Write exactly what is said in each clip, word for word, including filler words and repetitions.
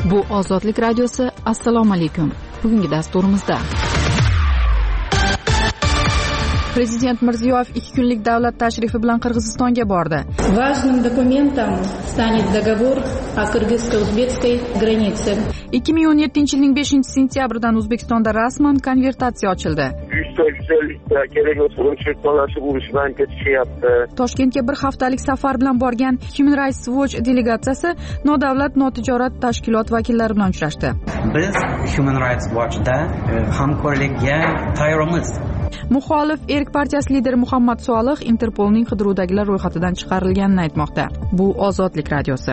Bu Ozodlik radiosi. Assalomu alaykum. Bugungi dasturimizda Prezident Mirziyoyev ikki kunlik davlat tashrifi bilan Qirg'izistonga bordi. Важным документом станет договор о кыргызско-узбекской границе. ikki ming o'n yettinchi yilning beshinchi sentyabridan O'zbekistonda rasman konvertatsiya ochildi. kerak bo'lsa urush to'lasi urushdan ketishyapti. Toshkentga bir haftalik safar bilan borgan Human Rights Watch delegatsiyasi nodavlat notijorat tashkilot vakillari bilan uchrashdi. Biz Human Rights Watch'da hamkorlikka tayyormiz. Muxolif Erk partiyasi lideri Muhammad Solih Interpolning qidiruvdagilar ro'yxatidan chiqarilganini aytmoqda. Bu Ozodlik radiosi.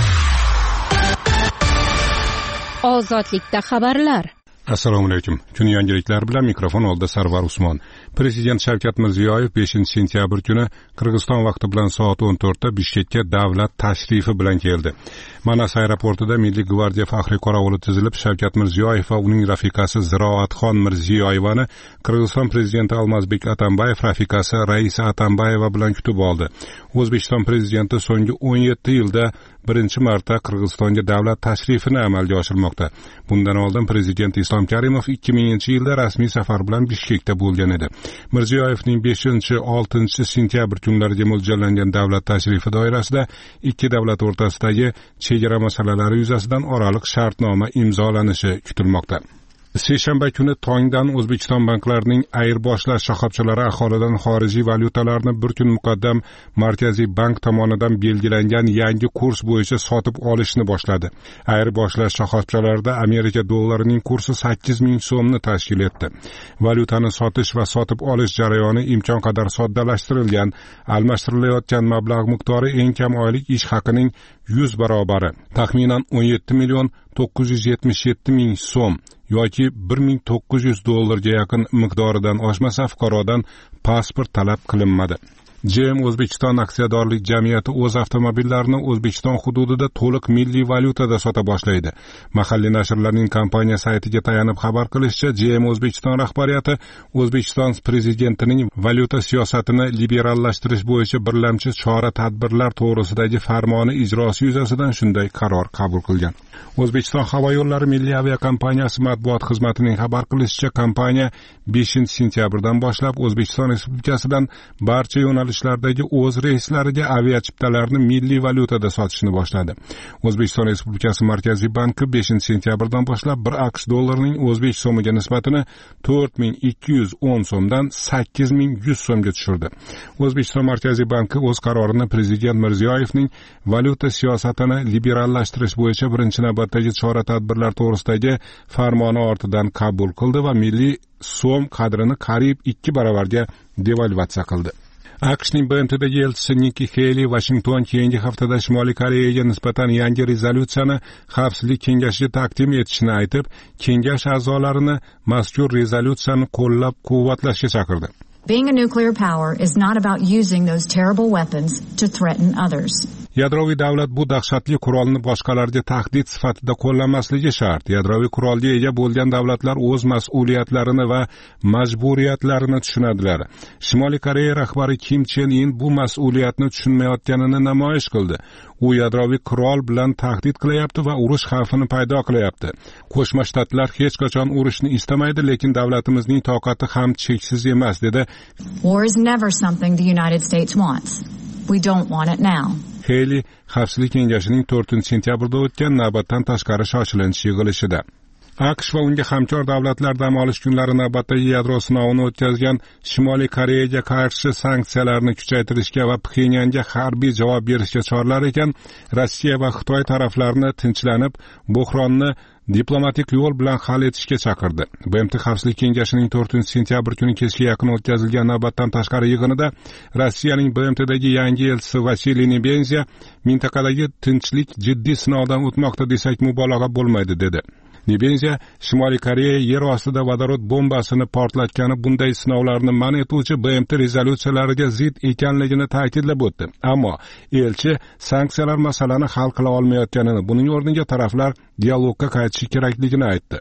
Ozodlikda xabarlar. Assalomu alaykum. Kun yangiliklari bilan mikrofon oldida Sarvar Usmon. Prezident Shavkat Mirziyoyev beshinchi sentyabr kuni Qirg'iziston vaqti bilan soat o'n to'rtda Bishkekka davlat tashrifi bilan keldi. Manas aeroportida Milliy gvardiya faxriy qorovuli tizilib, Shavkat Mirziyoyev va uning rafiqasi Ziroatxon Mirziyoyevani Qirg'iziston prezidenti Almazbek Atambayev rafiqasi Raisa Atambayeva bilan kutib oldi. O'zbekiston prezidenti so'nggi o'n yetti yilda birinchi marta Qirg'izistonga davlat tashrifini amalga oshirmoqda. Bundan oldin prezident Islom Karimov ikki minginchi yilda rasmiy safar bilan Bishkekda bo'lgan edi. Mirziyoyevning beshinchi oltinchi sentyabr kunlariga mo'ljallangan davlat tashrifi doirasida ikki davlat o'rtasidagi chegara masalalari yuzasidan oraliq shartnoma imzolanishi kutilmoqda. Seshanba kuni tongdan O'zbekiston banklarining ayirboshlash shoxobchalari aholidan xorijiy valyutalarni bir kun muqaddam Markaziy bank tomonidan belgilangan yangi kurs bo'yicha sotib olishni boshladi. Ayirboshlash shoxobchalarida Amerika dollarining kursi sakkiz ming so'mni tashkil etdi. Valyutani sotish va sotib olish jarayoni imkon qadar soddalashtirilgan, almashtirilayotgan mablag' miqdori eng kam oylik ish haqining yuz barobari, taxminan o'n yetti million to'qqiz yuz yetmish yetti ming so'm yoki bir ming to'qqiz yuz dollarga yaqin miqdoridan oshmasa fuqarodan pasport talab qilinmadi. G M O'zbekiston aksiyadorlik jamiyati o'z avtomobillarini O'zbekiston hududida to'liq milliy valyutada sota boshlaydi. Mahalliy nashrlarning kompaniya saytiga tayanib xabar qilishicha, G M O'zbekiston rahbariyati O'zbekiston prezidentining valyuta siyosatini liberallashtirish bo'yicha birlamchi chora-tadbirlar to'g'risidagi farmoni ijrosi yuzasidan shunday qaror qabul qilgan. O'zbekiston havo yo'llari milliy aviakompaniyasi matbuot xizmatining xabar qilishicha, kompaniya beshinchi sentyabrdan boshlab O'zbekiston Respublikasidan barcha yo'nalishlardagi o'z reyslariga aviachiptalarni milliy valyutada sotishni boshladi. O'zbekiston Respublikasi Markaziy banki beshinchi sentyabrdan boshlab bir AQSh dollarining o'zbek so'miga nisbatini to'rt ming ikki yuz o'n so'mdan sakkiz ming yuz so'mga tushirdi. O'zbekiston Markaziy banki o'z qarorini Prezident Mirziyoyevning valyuta siyosatini liberallashtirish bo'yicha birinchi navbatdagi chora-tadbirlar to'g'risidagi farmoni ortidan qabul qildi va milliy so'm qadrini qariyb ikki baravarga devalvatsiya qildi. AQShning B M Tdagi elchisi Nikki Haley Washington keyingi haftada Shimoliy Koreyaga nisbatan yangi rezolyutsiyani Xavfsizlik kengashiga taqdim etishini aytib, kengash a'zolarini mazkur rezolyutsiyani qo'llab-quvvatlashga chaqirdi. Being a nuclear power is not about using those terrible weapons to threaten others. Yadroviy davlat bu dahshatli qurolni boshqalarga tahdid sifatida qo'llamasligi shart. Yadroviy qurolga ega bo'lgan davlatlar o'z mas'uliyatlarini va majburiyatlarini tushunadilar. Shimoliy Koreya rahbari Kim Chen In bu mas'uliyatni tushunmayotganini namoyish qildi. U yadroviy qurol bilan tahdid qilyapti va urush xavfini paydo qilyapti. Qo'shma Shtatlar hech qachon urushni istamaydi, lekin davlatimizning toqati ham cheksiz emas, dedi. War is never something the United States wants. We don't want it now. Haley Xavfsizlik kengashining to'rtinchi sentyabrda o'tgan navbatdan tashqari shoshilinch yig'ilishida AQSh va unga hamkor davlatlar dam olish kunlari navbatdagi yadro sinovini o'tkazgan Shimoliy Koreyaga qarshi sanksiyalarni kuchaytirishga va Pxenyanga harbiy javob berishga chorlar ekan, Rossiya va Xitoy taraflarini tinchlanib, buhronni diplomatik yo'l bilan hal etishga chaqirdi. B M T Xavfsizlik kengashining to'rtinchi sentyabr kuni kechga yaqin o'tkazilgan navbatdan tashqari yig'inida Rossiyaning B M Tdagi yangi elchisi Vasiliy Nebenzia mintaqadagi tinchlik jiddiy sinovdan o'tmoqda desak mubolag'a bo'lmaydi, dedi. Nebenzia Shimoliy Koreya yer ostida vodorod bombasini portlatgani bunday sinovlarni man etuvchi B M T rezolyutsiyalariga zid ekanligini ta'kidlab o'tdi. Ammo elchi sanksiyalar masalani hal qila olmayotganini, buning o'rniga taraflar dialogga qaytishi kerakligini aytdi.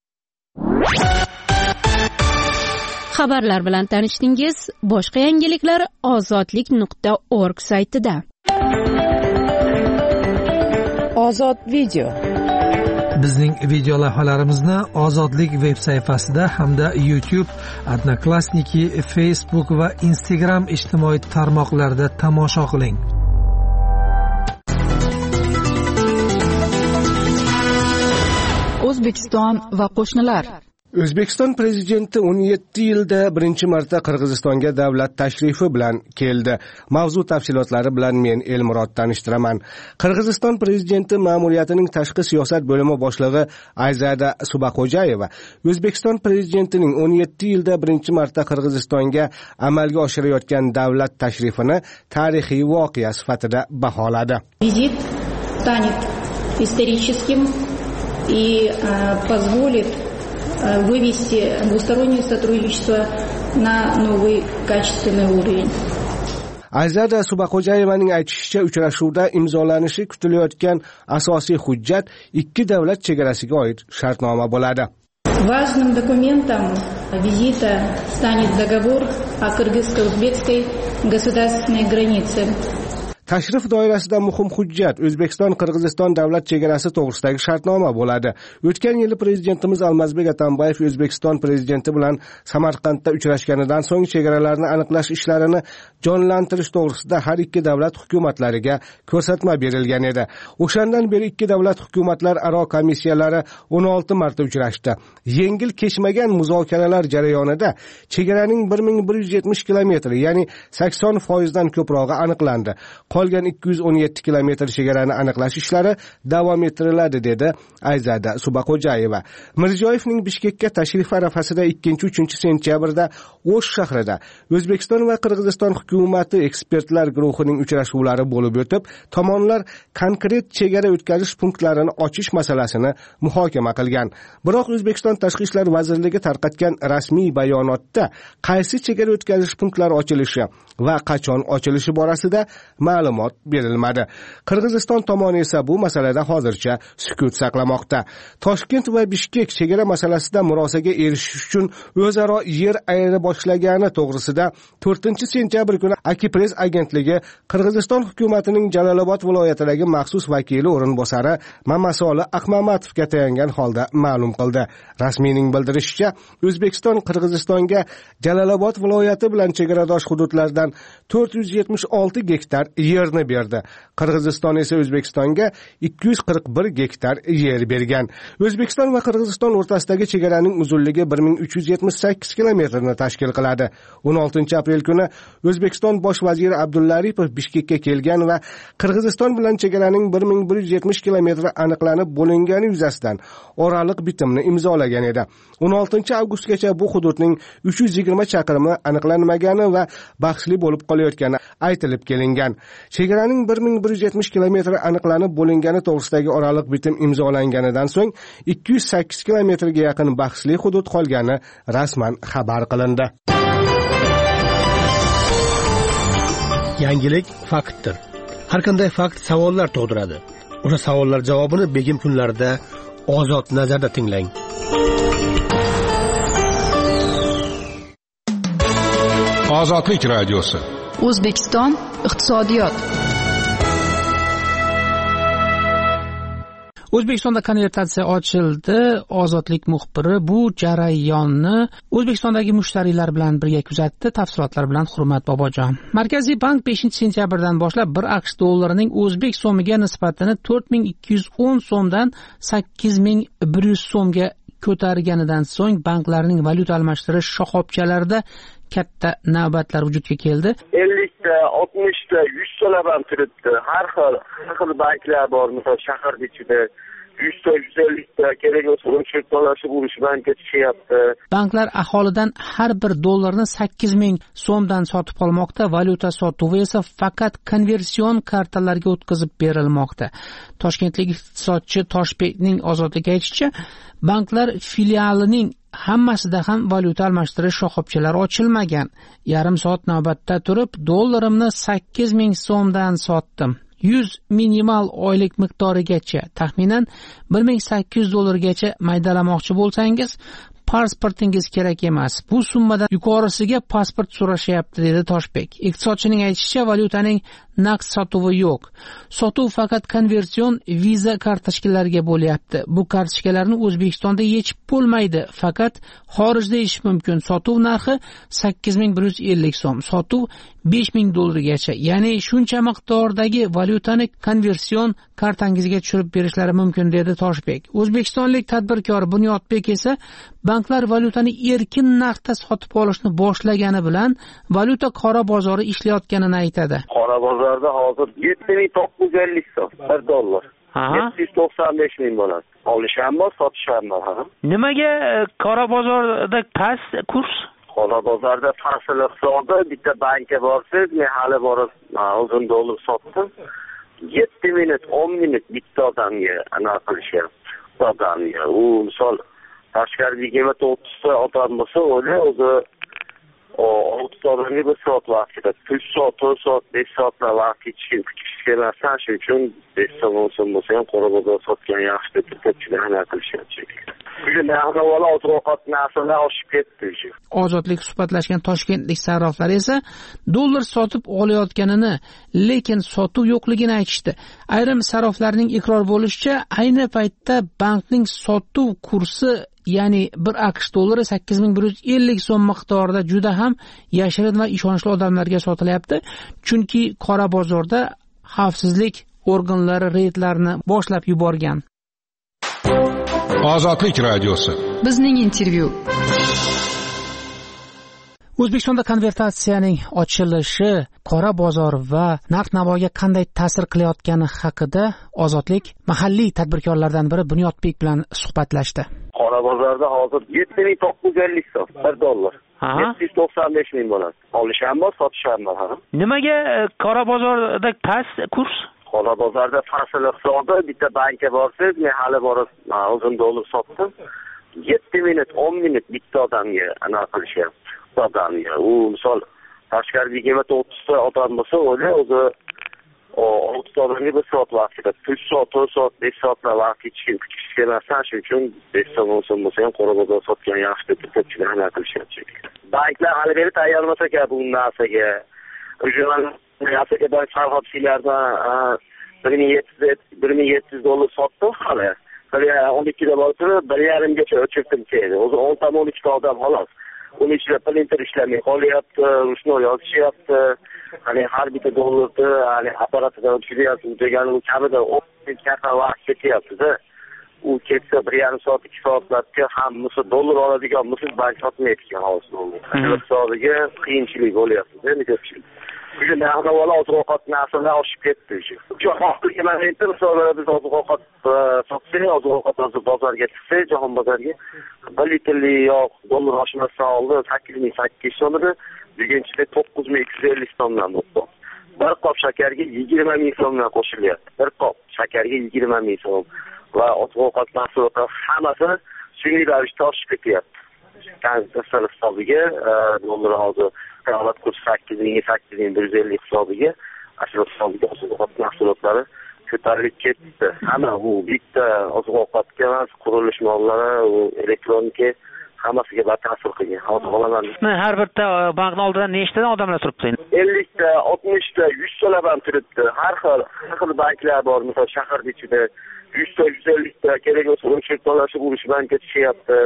Xabarlar bilan tanishdingiz. Boshqa yangiliklar ozodlik nuqta org saytida. Ozod video. Bizning video lavhalarimizni Ozodlik veb sayfasida hamda YouTube, Odnoklassniki, Facebook va Instagram ijtimoiy tarmoqlarida tomosha qiling. O'zbekiston va qo'shnilar. O'zbekiston prezidenti o'n yetti yilda birinchi marta Qirg'izistonga davlat tashrifi bilan keldi. Mavzu tafsilotlari bilan men Elmurod tanishtiraman. Qirg'iziston prezidenti ma'muriyatining tashqi siyosat bo'limi boshlig'i Ayzada Subaqo'jayeva O'zbekiston prezidentining o'n yetti yilda birinchi marta Qirg'izistonga amalga oshirayotgan davlat tashrifini tarixiy voqea sifatida baholadi. Vizit станет историческим и позволит вывести двустороннее сотрудничество на новый качественный уровень. Ayzada Subaqo'jayevaning aytishicha, uchrashuvda imzolanishi kutilayotgan asosiy hujjat ikki davlat chegarasiga oid shartnoma bo'ladi. Важным документом визита станет договор о кыргызско-узбекской государственной границе. Tashrif doirasida muhim hujjat O'zbekiston-Qirg'iziston davlat chegarasi to'g'risidagi shartnoma bo'ladi. O'tgan yili prezidentimiz Almazbek Atambayev O'zbekiston prezidenti bilan Samarqandda uchrashganidan so'ng chegaralarni aniqlash ishlarini jonlantirish to'g'risida har ikki davlat hukumatlariga ko'rsatma berilgan edi. O'shandan beri ikki davlat hukumatlar aro komissiyalari o'n olti marta uchrashdi. Yengil kechmagan muzokaralar jarayonida chegaraning bir ming bir yuz yetmish kilometri, ya'ni sakson foiz dan ko'prog'i aniqlandi. Qolgan ikki yuz o'n yetti kilometr chegarani aniqlash ishlari davom ettiriladi, dedi Ayzada Subaqo'jayeva. Mirziyoyevning Bishkekka tashrifi arafasida ikkinchi uchinchi sentyabrda O'sh shahrida O'zbekiston va Qirg'iziston hukumati ekspertlar guruhining uchrashuvlari bo'lib o'tib, tomonlar konkret chegara o'tkazish punktlarini ochish masalasini muhokama qilgan. Biroq O'zbekiston Tashqi ishlar vazirligi tarqatgan rasmiy bayonotda qaysi chegara o'tkazish punktlari ochilishi va qachon ochilishi borasida ma'lumot berilmadi. Qirg'iziston tomoni esa bu masalada hozircha sukut saqlamoqda. Toshkent va Bishkek chegara masalasida murosaga erishish uchun o'zaro yer ayira boshlagani to'g'risida to'rtinchi sentyabr kuni Akipress agentligi Qirg'iziston hukumatining Jalolobod viloyatidagi maxsus vakili o'rinbosari Mamasoli Ahmamatovga tayangan holda ma'lum qildi. Rasmiyning bildirishicha, O'zbekiston Qirg'izistonga Jalolobod viloyati bilan chegaradosh hududlardan to'rt yuz yetmish olti gektar yerni berdi. Qirg'iziston esa O'zbekistonga ikki yuz qirq bir gektar yer bergan. O'zbekiston va Qirg'iziston o'rtasidagi chegaraning uzunligi bir ming uch yuz yetmish sakkiz kilometrni tashkil qiladi. o'n oltinchi aprel kuni O'zbekiston bosh vaziri Abdulla Aripov Bishkekka kelgan va Qirg'iziston bilan chegaraning bir ming bir yuz yetmish kilometri aniqlanib bo'lingani yuzasidan oraliq bitimni imzolagan edi. o'n oltinchi avgustgacha bu hududning uch yuz yigirma chaqirimi aniqlanmagani va bahsli bo'lib qolayotgani aytilib kelingan. Chegaraning bir ming bir yuz yetmish kilometri aniqlanib bo'lingani to'g'risidagi oraliq bitim imzolanganidan so'ng ikki yuz sakkiz kilometrga yaqin bahsli hudud qolgani rasman xabar qilindi. Yangilik faktdir. Har qanday fakt savollar tug'diradi. O'sha savollar javobini begim kunlarida Ozod nazarda tinglang. Ozodlik radiosi. O'zbekiston iqtisodiyot. O'zbekistonda konvertatsiya ochildi. Ozodlik muxbiri bu jarayonni O'zbekistondagi mushtariylar bilan birga kuzatdi. Tafsilotlar bilan Hurmat Bobojon. Markaziy bank beshinchi sentyabrdan boshlab bir AQSh dollarining o'zbek so'miga nisbatini to'rt ming ikki yuz o'n so'mdan sakkiz ming bir yuz so'mga ko'targanidan so'ng banklarning valyuta almashtirish shoxobchalarida katta navbatlar vujudga keldi. ellikta, oltmishta, yuz so'lab ham turibdi. Har xil, har xil banklar bor, misol shaharda ichida yuzta, yuz ellikta kerak bo'lsa o'n to'rttalashib urish banka tushyapti. Banklar aholidan har bir dollarni sakkiz ming so'mdan sotib olmoqda. Valyuta sotuvi esa faqat konversion kartalarga o'tkazib berilmoqda. Toshkentlik iqtisodchi Toshbekning Ozodlikka aytishicha, banklar filialining hammasida ham valyuta almashtirish shoxobchalari ochilmagan. Yarim soat navbatda turib, dollarimni sakkiz ming so'mdan sotdim. yuz minimal oylik miqdorigacha, taxminan bir ming sakkiz yuz dollargacha maydalamoqchi bo'lsangiz, pasportingiz kerak emas. Bu summadan yuqorisiga pasport so'rashyapti, dedi Toshbek. Iqtisodchining aytishicha, valyutaning naqd sotuvi yo'q. Sotuv faqat konversion viza kartochkalariga bo'lyapti. Bu kartochkalarni O'zbekistonda yechib bo'lmaydi, faqat xorijda yechish mumkin. Sotuv narxi sakkiz ming bir yuz ellik so'm, sotuv besh ming dollargacha. Ya'ni shuncha miqdordagi valyutani konversion kartangizga tushirib berishlari mumkin, dedi Toshbek. O'zbekistonlik tadbirkor Bunyodbek esa banklar valyutani erkin narxda sotib olishni boshlagani bilan valyuta qora bozori ishlayotganini aytadi. Qora bozorda hozir yetti ming to'qqiz yuz ellik so'm bir dollar. yetti yuz to'qson besh ming bo'ladi. Olish ham bor, sotish ham bor. Nimaga qora bozorda past kurs? Qora bozorda fasl hisobi bitta bankka borsangiz, men hali borib uzun dollar sotdim. yetti minut, o'n minut bitta odamga anaqa qilishyapti. Odamga. U misol tashqarida yigirma to'qqizta odam bo'lsa, o'zi o'zi olti odamga bir soat vaqt ketadi. uch soat, to'rt soat, besh soatlar vaqt ketishga kutish kemasdan, shuning uchun besh soat o'n so'm bo'lsa ham qora bozor sotgan yaxshi deb ko'pchilik anaqa qilishyapti. Bugun narxlar oziq-ovqat narxlari oshib ketdi. Ozodlik suhbatlashgan toshkentlik sarroflar esa dollar sotib olayotganini, lekin sotuv yo'qligini aytishdi. Ayrim sarroflarning iqror bo'lishicha, ayni paytda bankning sotuv kursi, ya'ni bir AQSh dollari sakkiz ming bir yuz ellik so'm miqdorida juda ham yashirin va ishonchli odamlarga sotilyapti. Chunki qora bozorda xavfsizlik organlari reydlarni boshlab yuborgan. Ozodlik radiosi. Bizning intervyu. O'zbekistonda konvertatsiyaning ochilishi qora bozor va narx-navoga qanday ta'sir qilayotgani haqida Ozodlik mahalliy tadbirkorlardan biri Bunyodbek bilan suhbatlashdi. Qora bozorda hozir yetti ming to'qqiz yuz ellik so'm bir dollar. yetti yuz to'qson besh ming bo'ladi. Olish ham bor, sotish ham bor. Nimaga qora bozorda past kurs? Qora bozorda fasl hisobi bitta bankka borsangiz, men hali borib uzun dollar sotdim. yetti minut, o'n minut bitta odamga anaqa qilishyapti. Odamga. U misol tashqarida yigirma to'qqizta odam bo'lsa, o'zi o'zi olti odamga bir soat vaqt ketadi. uch soat, to'rt soat, besh soatlar vaqt ketishga kutish kemasdan, shuning uchun besh so'm o'n so'm bo'lsa ham qora bozor sotgan yaxshi deb ko'pchilik anaqa qilishyapti. Banklar hali beri tayyormasa kerak bu narsaga. O'shalar narsaga bank sarxobchilardan bir ming yetti yuz dollar sotdim hali. Hali o'n ikkida bo'lsa bir yarim gacha o'chirdim keyin. O'zi o'n tam o'n ikki odam xolos. Uning ichida printer ishlamay qolyapti, ruchnoy yozishyapti. Hani har bitta dollarni hani apparatidan o'tkazyapti degan u kamida o'n katta vaqt ketyapti-da. U ketsa bir yarim soat, ikki soatlarga hammasi dollar oladigan bo'lsa, bank sotmaydi ekan hozir. Hisobiga qiyinchilik bo'lyapti-da, ko'pchilik. Bugun narxlar oziq-ovqat narxlari oshib ketdi. Jahonga mana endi misollar biz oziq-ovqat sotsak, oziq-ovqat bozorga chiqsak, jahon bozoriga bir litrli yog' dollar oshmasdan oldin sakkiz ming sakkiz yuz so'm edi, bugunchida to'qqiz ming ikki yuz ellik so'mdan bo'ldi. Bir qop shakarga yigirma ming so'mdan qo'shilyapti. Bir qop shakarga yigirma ming so'm va oziq-ovqat mahsulotlari hammasi sun'iy ravishda oshib ketyapti. Konvertatsiya hisobiga dollar hozir davlat kursi sakkiz ming sakkiz ming bir yuz ellik hisobiga, ashula hisobiga oziq-ovqat mahsulotlari ko'tarilib ketdi. Hamma bu bitta oziq-ovqatga emas, qurilish mollari, u elektronika hammasiga batafsil qilgan. Hozir olaman. Har bitta bankning oldida nechta odamlar turibdi? ellik ta, oltmish ta, yuz talab ham turibdi. Har xil, har xil banklar bor. Masalan, shahar ichida yuz ta, yuz ellik ta kerak bo'lsa o'chirib to'lashib urish bankka tushyapti.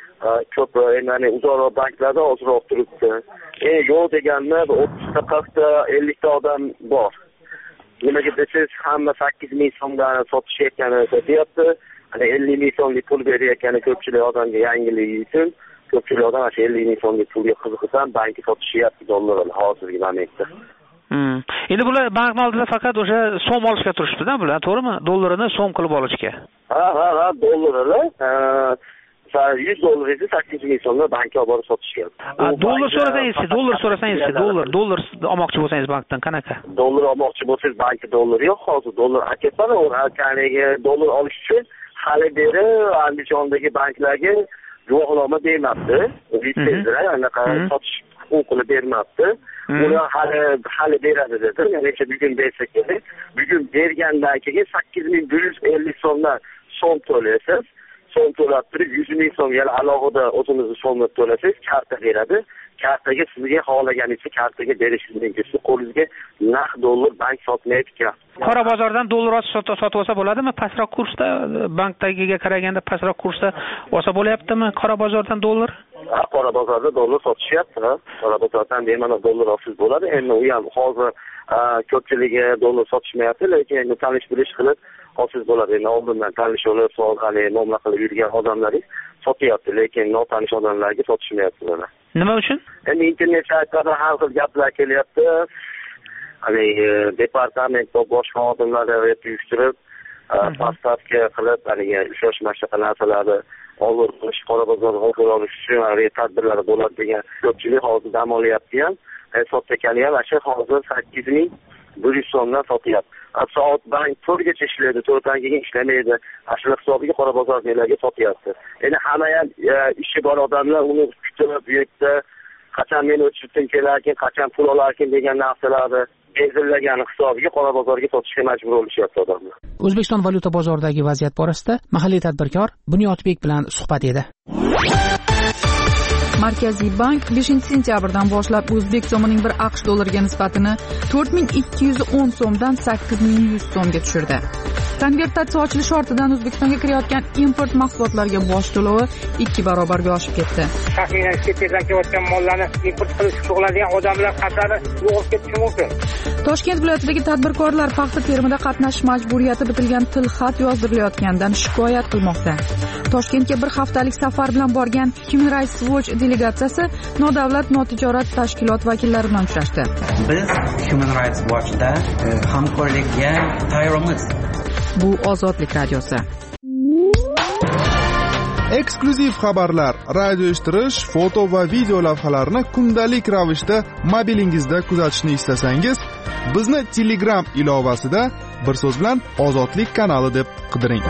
Ko'p ya'ni uzoqroq banklarda ozroq turibdi. Eng yo'q deganda o'ttiz ta, qirq ta, ellik ta odam bor. Nimaga desangiz, hamma sakkiz ming so'mdan sotishayotgani aytyapti. Hani ellik ming so'mlik pul berayotgani ko'pchilik odamga yangilik uchun, ko'pchilik odam o'sha ellik ming so'mlik pulga qiziqib bankka sotishyapti dollarni hozirgi momentda. Hmm. Endi bular bankning oldida faqat o'sha so'm olishga turishdi-da bular, to'g'rimi? Dollarini so'm qilib olishga. Ha, ha, ha, dollarni yuz dollar esa sakkiz ming so'mga bankka olib borib sotishyapti. Dollar so'rasangiz, dollar so'rasangiz, dollar, dollar olmoqchi bo'lsangiz bankdan qanaqa? Dollar olmoqchi bo'lsangiz bankda dollar yo'q, hozir dollar aketadi, o'ralkaniga dollar olish uchun hali beri Andijondagi banklarga guvohnoma bermabdi. Litsenziyani anaqa sotish huquqini bermabdi. Ular hali hali beradi dedi. Ya'ni bugun bersa kerak. Bugun bergandan keyin sakkiz ming bir yuz ellik so'mdan so'm to'laysiz. so'm to'lab turib yuz ming so'm yana alohida o'zimizni so'mni to'lasangiz karta beradi. Kartaga sizga xohlaganingizga kartaga berishingiz mumkin. Siz qo'lingizga naqd dollar bank sotmaydi ekan. Qora bozordan dollar sotib olsa bo'ladimi? Pastroq kursda, bankdagiga qaraganda pastroq kursda olsa bo'layaptimi? Qora bozordan dollar? Ha, qora bozorda dollar sotishyapti. Qora bozordan bemalol dollar olsangiz bo'ladi. Endi u ham hozir ko'pchiligi dollar sotishmayapti, lekin endi tanish bilish qilib olsangiz bo'ladi. Endi oldindan tanish olib, so'rg'ali, nomla qilib yurgan odamlar sotyapti, lekin notanish odamlarga sotishmayapti ular. Nima uchun? Endi internet saytlarda har xil gaplar kelyapti. Hani departament va boshqa xodimlarni uyushtirib, pastavka qilib, hani ushlash mashqa narsalarni olib qilish, qora bozorga olib olish uchun tadbirlar bo'ladi degan ko'pchilik hozir dam olyapti ham. Sottakani ham shu hozir sakkiz ming bir yuz so'mdan sotyapti. Soat bank to'rtgacha ishlaydi, to'rtdan keyin ishlamaydi. Ashula hisobiga qora bozorlarga sotyapti. Endi hamma ham ishi bor odamlar uni kutib, bu yerda qachon men o'tishdan kelarkin, qachon pul olarkin degan narsalarni belgilagan hisobiga qora bozorga sotishga majbur bo'lishyapti odamlar. O'zbekiston valyuta bozoridagi vaziyat borasida mahalliy tadbirkor Bunyodbek bilan suhbat edi. Markaziy bank beshinchi sentyabrdan boshlab o'zbek so'mining bir aqsh dollariga nisbatini to'rt ming ikki yuz o'n so'mdan sakkiz ming yuz so'mga tushirdi. Konvertatsiya ochilish ortidan O'zbekistonga kirayotgan import mahsulotlarga boj to'lovi ikki barobarga oshib ketdi. Taxminan chet eldan kelayotgan mollarni import qilish qiladigan odamlar qatori yo'qolib ketishi mumkin. Toshkent viloyatidagi tadbirkorlar paxta terimida qatnashish majburiyati bitilgan tilxat yozdirilayotganidan shikoyat qilmoqda. Toshkentga bir haftalik safar bilan borgan Human Rights Watch delegatsiyasi nodavlat notijorat tashkilot vakillari bilan uchrashdi. Biz Human Rights Watchda hamkorlikka tayyormiz. Bu Ozodlik radiosi. Eksklyuziv xabarlar, radio eshittirish, foto va video lavhalarni kundalik ravishda mobilingizda kuzatishni istasangiz, bizni Telegram ilovasida bir so'z bilan Ozodlik kanali deb qidiring.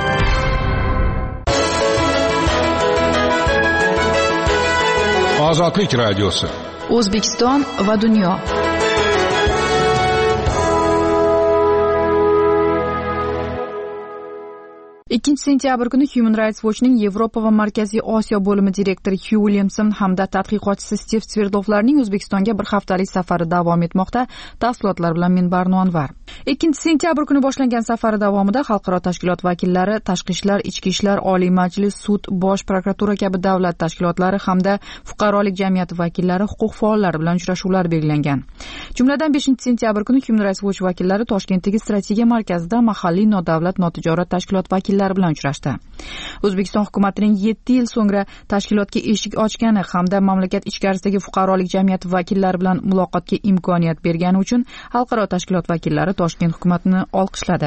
Ozodlik radiosi. O'zbekiston va dunyo. ikkinchi sentyabr kuni Human Rights Watch'ning Yevropa va Markaziy Osiyo bo'limi direktori Hugh Williamson hamda tadqiqotchisi Steve Sverdlovlarning O'zbekistonga bir haftalik safari davom etmoqda. Tafsilotlar bilan men Barno Anvar. ikkinchi sentyabr kuni boshlangan safari davomida xalqaro tashkilot vakillari, tashqi ishlar, ichki ishlar, Oliy Majlis, sud, bosh prokuratura kabi davlat tashkilotlari hamda fuqarolik jamiyati vakillari, huquq faollari bilan uchrashuvlar belgilangan. Jumladan beshinchi sentyabr kuni Human Rights Watch vakillari Toshkentdagi strategiya markazida mahalliy nodavlat notijorat tashkilot vakillari bilan uchrashdi. O'zbekiston hukumatining yetti yil so'ngra tashkilotga eshik ochgani hamda mamlakat ichkarisidagi fuqarolik jamiyati vakillari bilan muloqotga imkoniyat bergani uchun xalqaro tashkilot vakillari Toshkent hukumatini olqishladi.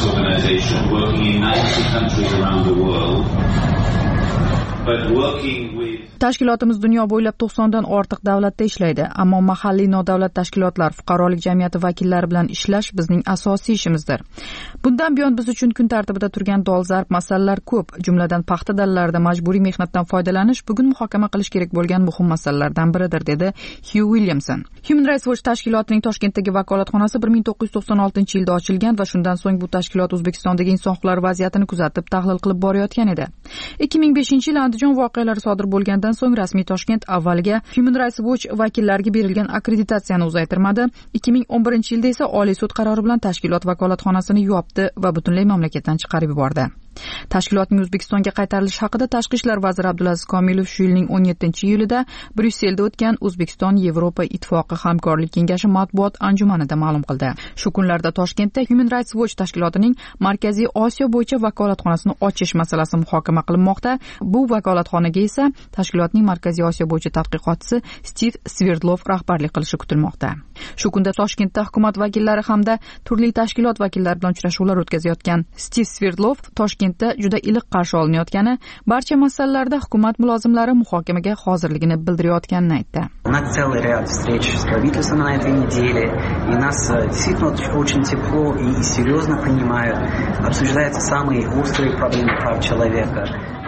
Tashkilotimiz dunyo bo'ylab to'qsondan ortiq davlatda ishlaydi, ammo mahalliy nodavlat tashkilotlar, fuqarolik jamiyati vakillari bilan ishlash bizning asosiy ishimizdir. Bundan buyon biz uchun kun tartibida turgan dolzarb masalalar ko'p, jumladan paxta dallarida majburiy mehnatdan foydalanish bugun muhokama qilish kerak bo'lgan muhim masalalardan biridir, dedi Hugh Williamson. Human Rights Watch tashkilotining Toshkentdagi vakolatxonasi bir ming to'qqiz yuz to'qson oltinchi yilda ochilgan va shundan so'ng bu tashkilot O'zbekistondagi inson huquqlari vaziyatini kuzatib, tahlil qilib borayotgan edi. ikki ming beshinchi yil Andijon voqealari sodir bo'lgandan so'ng rasmiy Toshkent avvaliga Human Rights Watch vakillariga berilgan akkreditatsiyani uzaytirmadi. ikki ming o'n birinchi yilda esa Oliy sud qarori bilan tashkilot vakolatxonasini yopdi va butunlay mamlakatdan chiqarib yubordi. Tashkilotning O'zbekistonga qaytarilishi haqida Tashqi ishlar vaziri Abdulaziz Komilov shu yilning o'n yettinchi iyulida Bryusselda o'tgan O'zbekiston Yevropa ittifoqi hamkorlik kengashi matbuot anjumanida ma'lum qildi. Shu kunlarda Toshkentda Human Rights Watch tashkilotining Markaziy Osiyo bo'yicha vakolatxonasini ochish masalasi muhokama qilinmoqda. Bu vakolatxonaga esa tashkilotning Markaziy Osiyo bo'yicha tadqiqotchisi Steve Sverdlov rahbarlik qilishi kutilmoqda. Shu kunda Toshkentda hukumat vakillari hamda turli tashkilot vakillari bilan uchrashuvlar o'tkazayotgan Steve Sverdlov Toshkentda juda iliq qarshi olinayotgani, barcha masalalarda hukumat mulozimlari muhokamaga hozirligini bildirayotganini aytdi. У нас целый ряд встреч с правительством на этой неделе, и нас действительно очень тепло и серьезно принимают. Обсуждаются самые острые проблемы прав человека.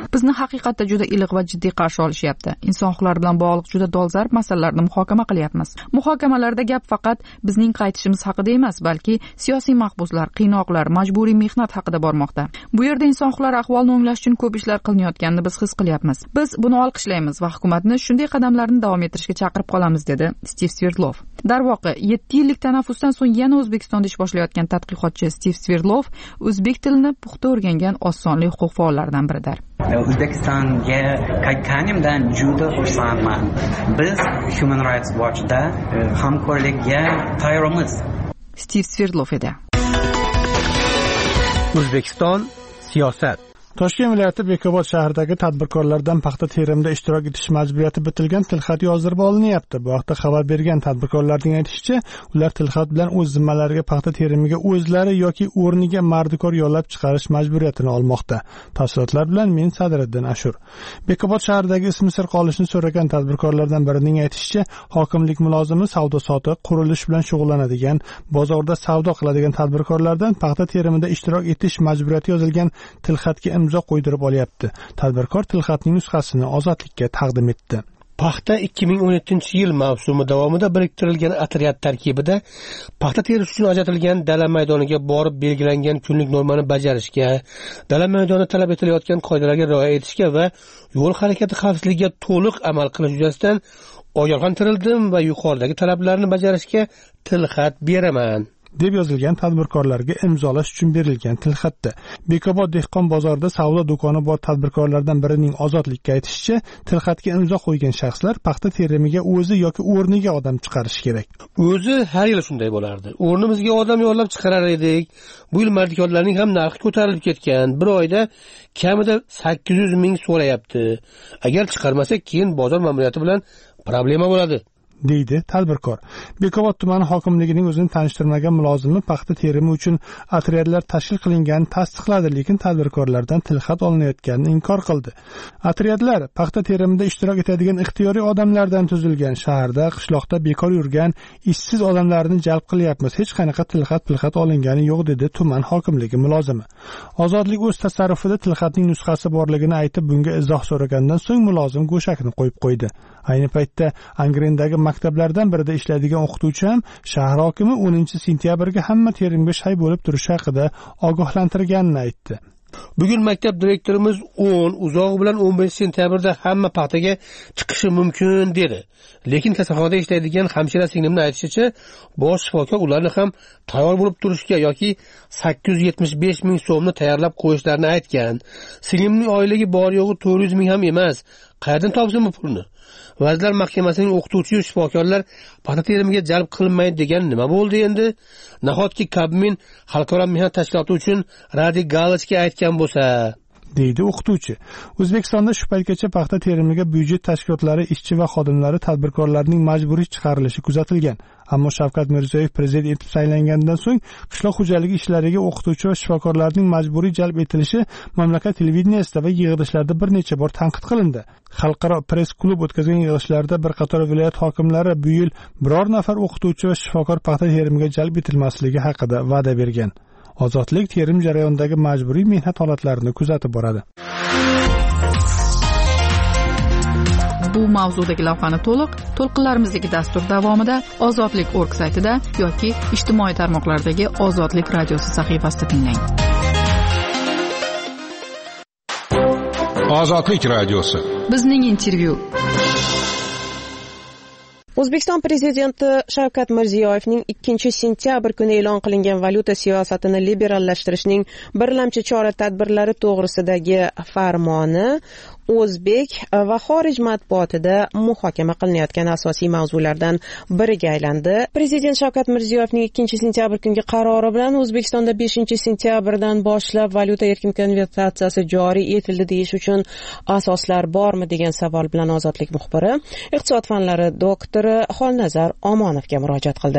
bizni haqiqatda juda iliq va jiddiy qarshi olishyapti. Inson huquqlari bilan bog'liq juda dolzarb masalalarni muhokama qilyapmiz. Muhokamalarda gap faqat bizning qaytishimiz haqida emas, balki siyosiy mahbuslar, qiynoqlar, majburiy mehnat haqida bormoqda. Bu yerda inson huquqlari ahvolini o'nglash uchun ko'p ishlar qilinayotganini biz his qilyapmiz. Biz buni olqishlaymiz va hukumatni shunday qadamlarni davom ettirishga chaqirib qolamiz, dedi Stiv Sverdlov. Darvoqe, yetti yillik tanaffusdan so'ng yana O'zbekistonda ish boshlayotgan tadqiqotchi Stiv Sverdlov o'zbek tilini puxta o'rgangan oz sonli huquq faollaridan biridir. O'zbekistonga qaytganimdan juda xursandman. Biz Human Rights Watch'da hamkorlikka tayyormiz. Stiv Sverdlov edi. O'zbekiston siyosat. Toshkent viloyati Bekobod shahridagi tadbirkorlardan paxta terimida ishtirok etish majburiyati bitilgan tilxat yozdirib olinyapti. Bu haqda xabar bergan tadbirkorlarning aytishicha, ular tilxat bilan o'z zimmalariga paxta terimiga o'zlari yoki o'rniga mardikor yollab chiqarish majburiyatini olmoqda. Tafsilotlar bilan men Sadriddin Ashur. Bekobod shahridagi ismi sir qolishini so'ragan tadbirkorlardan birining aytishicha, hokimlik mulozimi savdo-sotiq, qurilish bilan shug'ullanadigan, bozorda savdo qiladigan tadbirkorlardan paxta terimida ishtirok etish majburiyati yozilgan tilxatga imzo qo'ydirib olyapti. Tadbirkor tilxatning nusxasini Ozodlikka taqdim etdi. Paxta ikki ming o'n yettinchi yil mavsumi davomida biriktirilgan otryad tarkibida paxta terish uchun ajratilgan dala maydoniga borib belgilangan kunlik normani bajarishga, dala maydoni talab etilayotgan qoidalarga rioya etishga va yo'l harakati xavfsizligiga to'liq amal qilish yuzasidan ogohlantirildim va yuqoridagi talablarni bajarishga tilxat beraman deb yozilgan tadbirkorlarga imzolash uchun berilgan tilxatda. Bekobod dehqon bozorida savdo do'koni bor tadbirkorlardan birining Ozodlikka aytishicha, tilxatga imzo qo'ygan shaxslar paxta terimiga o'zi yoki o'rniga odam chiqarishi kerak. O'zi har yil shunday bo'lardi. O'rnimizga odam yollab chiqarar edik. Bu yil mardikorlarning ham narxi ko'tarilib ketgan. Bir oyda kamida sakkiz yuz ming so'rayapti. Agar chiqarmasak, keyin bozor ma'muriyati bilan problema bo'ladi, deydi tadbirkor. Bekobod tumani hokimligining o'zini tanishtirmagan mulozimi paxta terimi uchun otryadlar tashkil qilinganini tasdiqladi, lekin tadbirkorlardan tilxat olinayotganini inkor qildi. Otryadlar paxta terimida ishtirok etadigan ixtiyoriy odamlardan tuzilgan, shaharda, qishloqda bekor yurgan, ishsiz odamlarni jalb qilyapmiz. Hech qanaqa tilxat-pilxat olingani yo'q, dedi tuman hokimligi mulozimi. Ozodlik o'z tasarrufida tilxatning nusxasi borligini aytib, bunga izoh so'ragandan so'ng mulozim go'shakni qo'yib qo'ydi. Ayni paytda Angrendagi maktablardan birida ishlaydigan o'qituvchi ham shahar hokimi o'ninchi sentyabrga hamma terimga shay bo'lib turishi haqida ogohlantirganini aytdi. Bugun maktab direktorimiz o'n, uzog'i bilan o'n besh sentyabrda hamma paxtaga chiqishi mumkin dedi. Lekin kasalxonada ishlaydigan hamshira singlimning aytishicha, bosh shifokor ularni ham tayyor bo'lib turishga yoki sakkiz yuz yetmish besh ming so'mni tayyorlab qo'yishlarini aytgan. Singlimning oyligi bor yo'g'i to'rt yuz ming ham emas. Qayerdan topsin bu pulni? Vazirlar Mahkamasining o'qituvchi va shifokorlar paxta terimiga jalb qilinmaydi degan nima bo'ldi endi? Nahotki Kabmin xalqaro mehnat tashkiloti uchun Radi Galichga aytgan bo'lsa, deydi o'qituvchi. O'zbekistonda shu paytgacha paxta terimiga byudjet tashkilotlari, ishchi va xodimlari, tadbirkorlarning majburiy chiqarilishi kuzatilgan. Ammo Shavkat Mirziyoyev prezident etib saylangandan so'ng qishloq xo'jaligi ishlariga o'qituvchi va shifokorlarning majburiy jalb etilishi mamlakat televideniyasida va yig'ilishlarda bir necha bor tanqid qilindi. Xalqaro press klub o'tkazgan yig'ilishlarda bir qator viloyat hokimlari bu yil biror nafar o'qituvchi va shifokor paxta terimiga jalb etilmasligi haqida va'da bergan. Ozodlik terim jarayonidagi majburiy mehnat holatlarini kuzatib boradi. Bu mavzudagi lavhani to'liq to'lqinlarimizdagi dastur davomida Ozodlik org saytida yoki ijtimoiy tarmoqlardagi Ozodlik radiosi sahifasida tinglang. Ozodlik radiosi. Bizning intervyu. O'zbekiston prezidenti Shavkat Mirziyoyevning ikkinchi sentyabr kuni e'lon qilingan valyuta siyosatini liberallashtirishning birlamchi chora-tadbirlari to'g'risidagi farmoni o'zbek va xorij matbuotida muhokama qilinayotgan asosiy mavzulardan biriga aylandi. Prezident Shavkat Mirziyoyevning ikkinchi sentyabr kungi qarori bilan O'zbekistonda beshinchi sentyabrdan boshlab valyuta erkin konvertatsiyasi joriy etildi deyish uchun asoslar bormi degan savol bilan Ozodlik muxbiri, iqtisod fanlari doktori Xolnazar Omonovga murojaat qildi.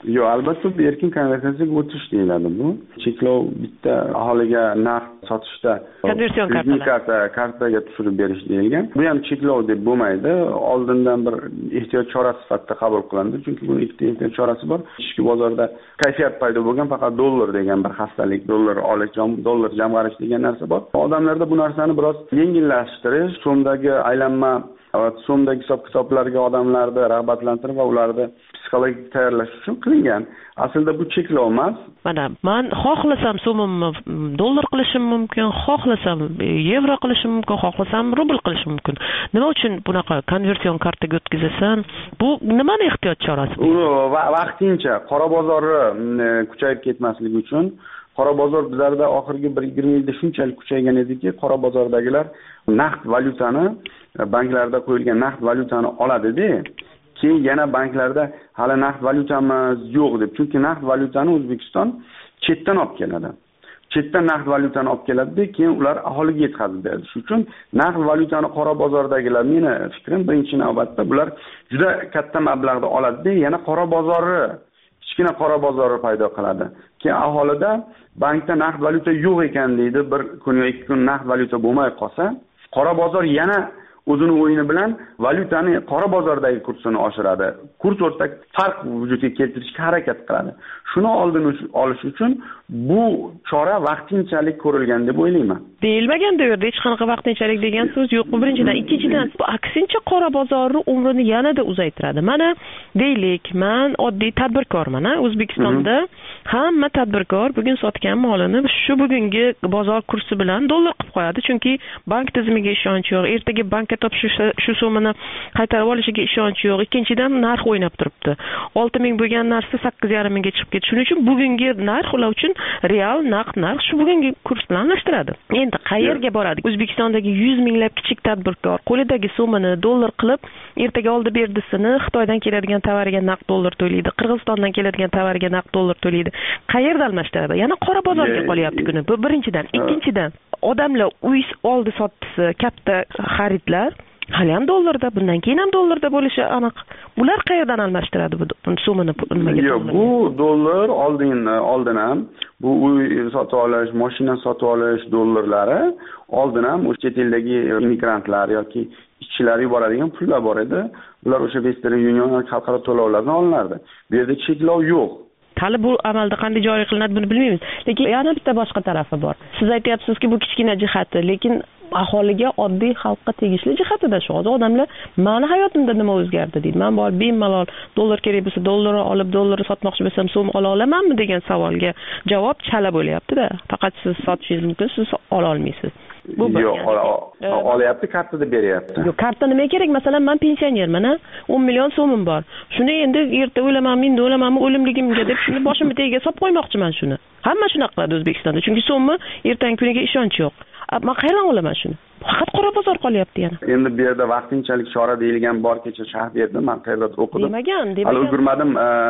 Yo'q, albatta bu erkin konversiyaga o'tish deyiladi bu. Cheklov bitta aholiga naqd sotishda konversion karta kartaga tushirib berish deyilgan. Bu ham cheklov deb bo'lmaydi. Oldindan bir ehtiyot chorasi sifatida qabul qilindi, chunki buning ikkita ehtiyot chorasi bor. Ichki bozorda kayfiyat paydo bo'lgan faqat dollar degan bir xastalik, dollar olish, dollar jamg'arish degan narsa bor. Odamlarda bu narsani biroz yengillashtirish, so'mdagi aylanma va so'mdagi hisob-kitoblarga odamlarni rag'batlantirib va ularni psixologik tayyorlash uchun qilingan. Aslida bu cheklov emas. Mana men xohlasam so'mimni dollar qilishim mumkin, xohlasam yevro qilishim mumkin, xohlasam rubl qilishim mumkin. Nima uchun bunaqa konversion kartaga o'tkazasan? Bu nimani ehtiyot chorasi? U vaqtincha qora bozorni kuchayib ketmasligi uchun. Qora bozor bizlarda oxirgi bir yigirma yilda shunchalik kuchaygan ediki, qora bozordagilar naqd valyutani, banklarda qo'yilgan naqd valyutani oladi-da, keyin yana banklarda hali naqd valyutamiz yo'q deb, chunki naqd valyutani O'zbekiston chetdan olib keladi. Chetdan naqd valyutani olib keladi-da, keyin ular aholiga yetkazib beradi. Shuning uchun naqd valyutani qora bozordagilar, meni fikrim birinchi navbatda bular juda katta mablag'da oladi-da, yana qora bozorni kichkina qora bozori paydo qiladi. Keyin aholida bankda naqd valyuta yo'q ekan deydi, bir kun yoki ikki kun naqd valyuta bo'lmay qolsa, qora bozor yana o'zini o'yini bilan valyutani qora bozordagi kursini oshiradi. Kurs o'rtasida farq vujudga keltirishga harakat qiladi. Shuni oldini olish uchun bu chora vaqtinchalik ko'rilgan deb o'ylayman. Deyilmaganda u yerda hech qanaqa vaqtinchalik degan so'z yo'q. Bu birinchidan, ikkinchidan, bu aksincha qora bozorni umrini yanada uzaytiradi. Mana deylik, men oddiy tadbirkorman, O'zbekistonda hamma tadbirkor bugun sotgan molini shu bugungi bozor kursi bilan dollar qilib qo'yadi, chunki bank tizimiga ishonch yo'q. Ertaga bankka topshirish shu so'mini qaytarib olishiga ishonch yo'q. Ikkinchidan, narx o'ynab turibdi. olti ming bo'lgan narsa sakkiz yarim mingga chiqib ketdi. Shuning uchun bugungi narx ular uchun real naqd narx shu bugungi kurs bilan almashtiradi. Endi qayerga boradi? O'zbekistondagi yuz minglab kichik tadbirkor qo'lidagi so'mini dollar qilib, ertaga oldi berdisini Xitoydan keladigan tovariga naqd dollar to'laydi, Qirg'izistondan keladigan tovariga naqd dollar to'laydi. Qayerda almashtiradi? Yana qora bozorga qolyapti kuni. Bu birinchidan. Ikkinchidan, odamlar uy oldi sotdisi, katta xaridlar hali ham dollarda, bundan keyin ham dollarda bo'lishi aniq. Ular qayerdan almashtiradi bu so'mini nimaga? Yo'q, bu dollar oldin oldin ham bu uy sotib olish, mashina sotib olish dollarlari oldin ham o'sha chet eldagi immigrantlar yoki ishchilar yuboradigan pullar bor edi. Ular o'sha Western Union xalqaro to'lovlardan olinardi. Bu yerda cheklov yo'q. Hali bu amalda qanday joriy qilinadi buni bilmaymiz. Lekin yana bitta boshqa tarafi bor. Siz aytyapsizki, bu kichkina jihati, lekin aholiga, oddiy xalqqa tegishli jihatida shu. Hozir odamlar meni hayotimda nima o'zgardi deydi. Men bor bemalol dollar kerak bo'lsa dollarni olib, dollarni sotmoqchi bo'lsam so'm ola olamanmi degan savolga javob chala bo'lyapti-da. Faqat siz sotishingiz mumkin, siz ola olmaysiz. Bu yo'q, olyapti, kartada beryapti. Yo'q, karta nima kerak? Masalan, men pensionerman, o'n million so'mim bor. Shuni endi erta o'lamanmi, endi o'lamanmi, o'limligimga deb shuni boshimni tagiga solib qo'ymoqchiman shuni. Hamma shunaqa qiladi O'zbekistonda, chunki so'mni ertangi kuniga ishonch yo'q. Men qayerdan olaman shuni? Faqat qora bozor qolyapti yana. Endi bu yerda vaqtinchalik chora deyilgan bor, kecha sharh berdim, men qayerdadir o'qidim. Demagan, demagan. Hali ulgurmadim,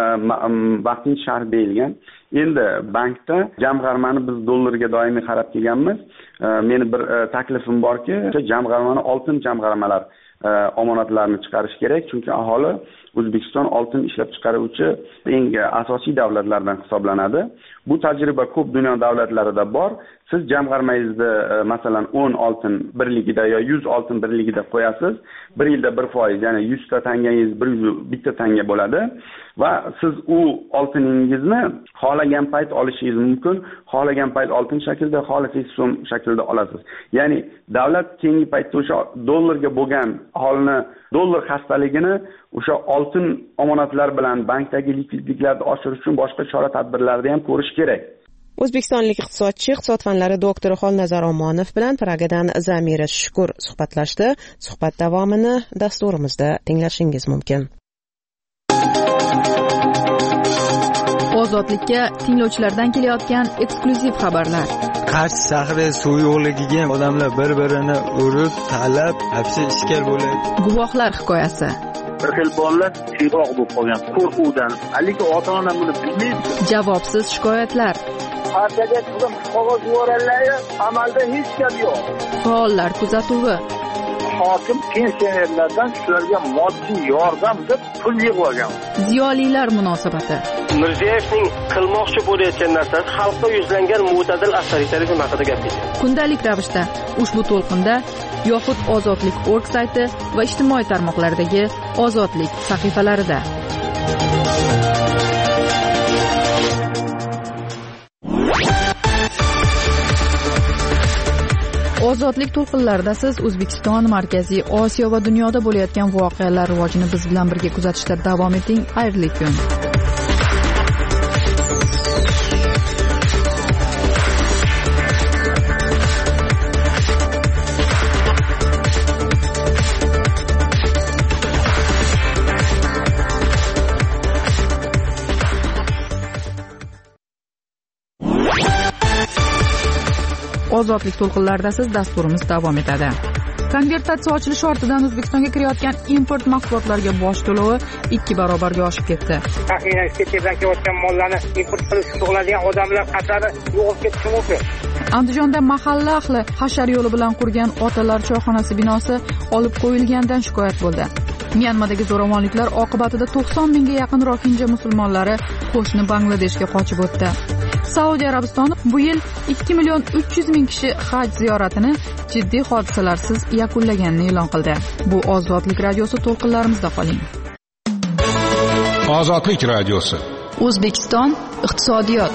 vaqtincha sharh deyilgan. Endi bankda jamg'armani biz dollarga doimiy qarab kelganmiz. Meni bir taklifim borki, jamg'armani oltin jamg'armalar omonatlarni chiqarish kerak, chunki aholi O'zbekiston oltin ishlab chiqaruvchi eng asosiy davlatlardan hisoblanadi. Bu tajriba ko'p dunyo davlatlarida bor. Siz jamg'armangizni masalan o'n oltin birligida yo yuz oltin birligida qo'yasiz. bir yilda bir foiz, ya'ni yuz ta tangangiz bir yuz bitta tanga bo'ladi va siz u oltiningizni xohlagan payt olishingiz mumkin. Xohlagan payt oltin shaklida, xohlasangiz so'm shaklida olasiz. Ya'ni davlat keyingi paytda o'sha dollarga bo'lgan aholini dollar xastaligini o'sha oltin omonatlar bilan bankdagi likvidliklarni oshirish uchun boshqa chora-tadbirlarni ham ko'rish kerak. O'zbekistonlik iqtisodchi, iqtisod fanlari doktori Xolnazar Omonov bilan Pragadan Zamira Shukur suhbatlashdi. Suhbat davomini dasturimizda tinglashingiz mumkin. Ozodlikka tinglovchilardan kelayotgan eksklyuziv xabarlar. Qarshi shahri suv yo'qligiga odamlar bir-birini urib, talab, hapsi ishkal bo'ladi. Guvohlar hikoyasi. Bir xil bolalar siyroq bo'lib qolgan qo'rquvdan. Haligi ota-ona buni bilmaydi. Javobsiz shikoyatlar. Partiyaga qilib qog'oz yuborganlar, amalda hech gap yo'q. Faollar kuzatuvi. hokim pensionerlardan shularga moddiy yordam deb pul yig'ib olgan. Ziyolilar munosabati. Mirziyoyevning qilmoqchi bo'layotgan narsasi xalqqa yuzlangan mo'tadil avtoritarizm haqida gapirdi. Kundalik ravishda ushbu to'lqinda yoxud Ozodlik org sayti va ijtimoiy tarmoqlardagi Ozodlik sahifalarida. Ozodlik to'lqinlarida siz O'zbekiston, Markaziy Osiyo va dunyoda bo'layotgan voqealar rivojini biz bilan birga kuzatishda davom eting. Xayrli kun. Ozodlik to'lqinlarida siz dasturimiz davom etadi. Konvertatsiya ochilishi ortidan O'zbekistonga kirayotgan import mahsulotlarga boj to'lovi ikki barobarga oshib ketdi. Taxminan chetdan kelayotgan mollarni import qilish shug'ullanadigan odamlar qatori yo'qolib ketishi mumkin. Andijonda mahalla ahli hashar yo'li bilan qurgan otalar choyxonasi binosi olib qo'yilgandan shikoyat bo'ldi. Myanmadagi zo'ravonliklar oqibatida to'qson mingga yaqin rohinja musulmonlari qo'shni Bangladeshga qochib o'tdi. Saudiya Arabistoni bu yil ikki million uch yuz ming kishi haj ziyoratini jiddiy hodisalarsiz yakunlaganini e'lon qildi. Bu Ozodlik radiosi to'lqinlarimizda qoling. Ozodlik radiosi. O'zbekiston iqtisodiyot.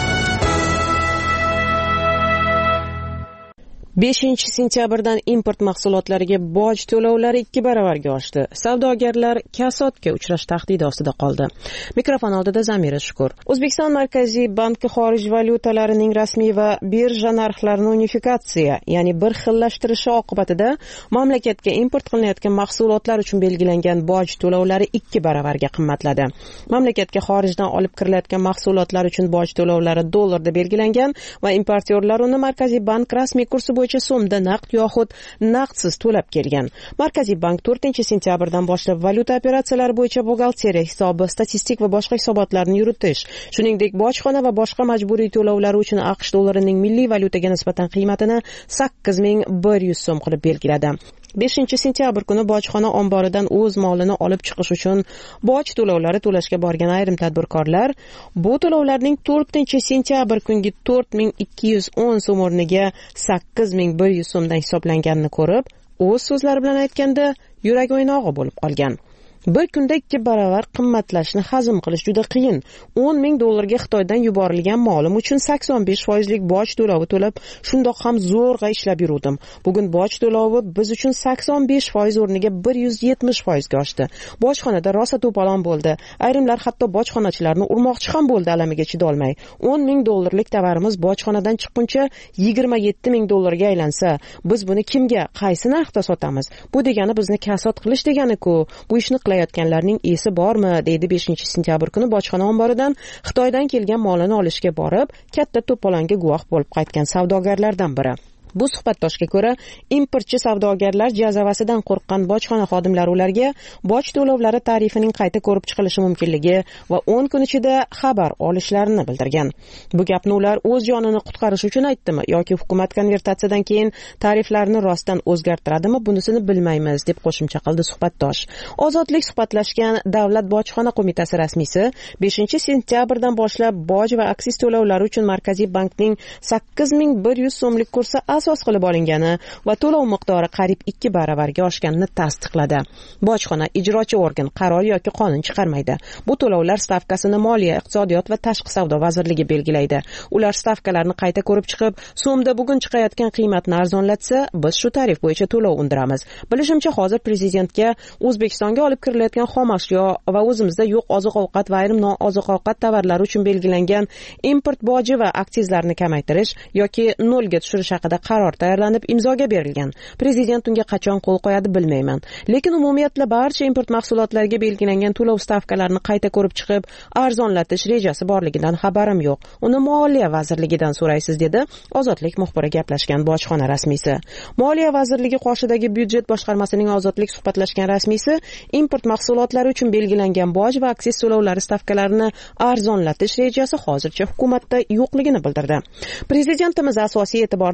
beshinchi sentyabrdan import mahsulotlariga boj to'lovlari ikki baravarga oshdi. Savdogarlar kasodga uchrash tahdidi ostida qoldi. Mikrofon oldida Zamira Shukur. O'zbekiston Markaziy banki xorij valyutalarining rasmiy va birja narxlarini unifikatsiya, ya'ni bir xillashtirishi oqibatida mamlakatga import qilinayotgan mahsulotlar uchun belgilangan boj to'lovlari ikki baravarga qimmatladi. Mamlakatga xorijdan olib kirilayotgan mahsulotlar uchun boj to'lovlari dollarda belgilangan va importyorlar uni Markaziy bank rasmiy kursi bo'yicha so'mda naqd yoxud naqdsiz to'lab kelgan. Markaziy bank to'rtinchi sentyabrdan boshlab valyuta operatsiyalari bo'yicha buxgalteriya hisobi, statistik va boshqa hisobotlarni yuritish, shuningdek bojxona va boshqa majburiy to'lovlar uchun AQSh dollarining milliy valyutaga nisbatan qiymatini sakkiz ming bir yuz so'm qilib belgiladi. beshinchi sentyabr kuni bojxona omboridan o'z molini olib chiqish uchun boj to'lovlari to'lashga borgan ayrim tadbirkorlar bu to'lovlarning to'rtinchi sentyabr kungi to'rt ming ikki yuz o'n so'm o'rniga sakkiz ming bir yuz so'mdan hisoblanganini ko'rib, o'z so'zlari bilan aytganda yurak o'ynog'i bo'lib qolgan. Bir kunda ikki baravar qimmatlashni hazm qilish juda qiyin. o'n ming dollarga Xitoydan yuborilgan molim uchun sakson besh foizlik boj to'lovi to'lab, shundoq ham zo'rg'a ishlab yurdim. Bugun boj to'lovi biz uchun sakson besh foiz o'rniga bir yuz yetmish foizga oshdi. Bojxonada rosa to'polon bo'ldi. Ayrimlar hatto bojxonachilarni urmoqchi ham bo'ldi alamiga chidolmay. o'n ming dollarlik tovarimiz bojxonadan chiqquncha yigirma yetti ming dollarga aylansa, biz buni kimga, qaysi narxda sotamiz? Bu degani bizni kasod qilish degani-ku. Bu ishni qilayotganlarning esi bormi, deydi beshinchi sentyabr kuni bojxona omboridan Xitoydan kelgan molini olishga borib, katta to'polonga guvoh bo'lib qaytgan savdogarlardan biri. Bu suhbatdoshga ko'ra, importchi savdogarlar jazavasidan qo'rqqan bojxona xodimlari ularga boj to'lovlari tarifining qayta ko'rib chiqilishi mumkinligi va o'n kun ichida xabar olishlarini bildirgan. Bu gapni ular o'z jonini qutqarish uchun aytdimi yoki hukumat konvertatsiyadan keyin tariflarni rostdan o'zgartiradimi, bunisini bilmaymiz, deb qo'shimcha qildi suhbatdosh. Ozodlik suhbatlashgan Davlat bojxona qo'mitasi rasmiysi beshinchi sentyabrdan boshlab boj va aksiz to'lovlari uchun Markaziy bankning sakkiz ming bir yuz so'mlik kursi asos qilib olingani va to'lov miqdori qariyb ikki baravarga oshganini tasdiqladi. Bojxona ijrochi organ qaror yoki qonun chiqarmaydi. Bu to'lovlar stavkasini Moliya, Iqtisodiyot va Tashqi savdo vazirligi belgilaydi. Ular stavkalarni qayta ko'rib chiqib, so'mda bugun chiqayotgan qiymatni arzonlatsa, biz shu tarif bo'yicha to'lov undiramiz. Bilishimcha, hozir prezidentga O'zbekistonga olib kirilayotgan xom ashyo va o'zimizda yo'q oziq-ovqat va ayrim nooziq-ovqat tovarlari uchun belgilangan import boji va aksizlarni kamaytirish yoki nolga tushirish haqida qaror tayyorlanib imzoga berilgan. Prezident unga qachon qo'l qo'yadi bilmayman. Lekin umumiyatla barcha import mahsulotlariga belgilangan to'lov stavkalarini qayta ko'rib chiqib, arzonlatish rejasi borligidan xabarim yo'q. Uni Moliya vazirligidan so'raysiz, dedi Ozodlik muxbiri gaplashgan bojxona rasmiysi. Moliya vazirligi qoshidagi byudjet boshqarmasining Ozodlik suhbatlashgan rasmiysi import mahsulotlari uchun belgilangan boj va aksiz to'lovlari stavkalarini arzonlatish rejasi hozircha hukumatda yo'qligini bildirdi. Prezidentimiz asosiy e'tiborni eksport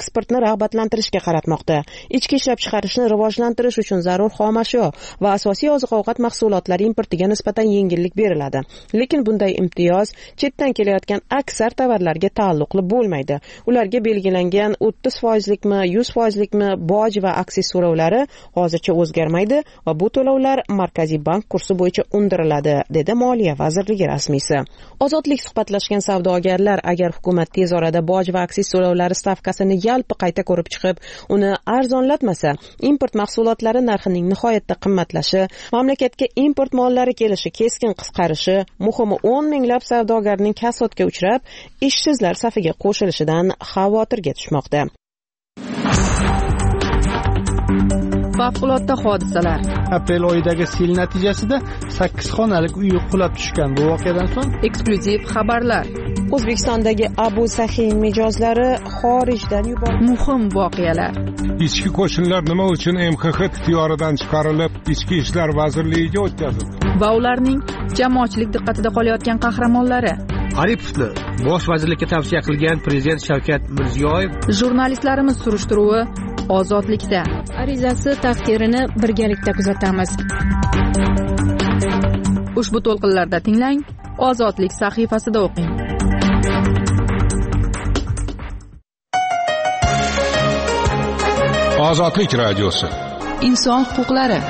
eksportni rag'batlantirishga qaratmoqda. Ichki ishlab chiqarishni rivojlantirish uchun zarur xomashyo va asosiy oziq-ovqat mahsulotlari importiga nisbatan yengillik beriladi. Lekin bunday imtiyoz chetdan kelayotgan aksar tovarlarga taalluqli bo'lmaydi. Ularga belgilangan o'ttiz foizlikmi, yuz foizlikmi boj va aksiz to'lovlari hozircha o'zgarmaydi va bu to'lovlar Markaziy bank kursi bo'yicha undiriladi, dedi Moliya vazirligi rasmiysi. Ozodlik suhbatlashgan savdogarlar agar hukumat tez orada boj va aksiz to'lovlari stavkasini yalpi qayta ko'rib chiqib, uni arzonlatmasa, import mahsulotlari narxining nihoyatda qimmatlashi, mamlakatga import mollari kelishi keskin qisqarishi, muhimi o'n minglab savdogarning kasodga uchrab, ishsizlar safiga qo'shilishidan xavotirga tushmoqda. Favqulodda hodisalar. Aprel oyidagi sel natijasida sakkiz xonalik uy qulab tushgan. Bu voqeadan so'ng eksklyuziv xabarlar. O'zbekistondagi Abu Sahiy mijozlari xorijdan yuborildi. Muhim voqealar. Ichki qo'shinlar nima uchun M X X ixtiyoridan chiqarilib, Ichki ishlar vazirligiga o'tkazildi? Va ularning jamoatchilik diqqatida qolayotgan qahramonlari. Aripovni bosh vazirlikka tavsiya qilgan prezident Shavkat Mirziyoyev. Jurnalistlarimiz surishtiruvi Ozodlikda. Arizasi taqdirini birgalikda kuzatamiz. Ushbu to'lqinlarda tinglang, Ozodlik sahifasida o'qing. Ozodlik radiosi. Inson huquqlari.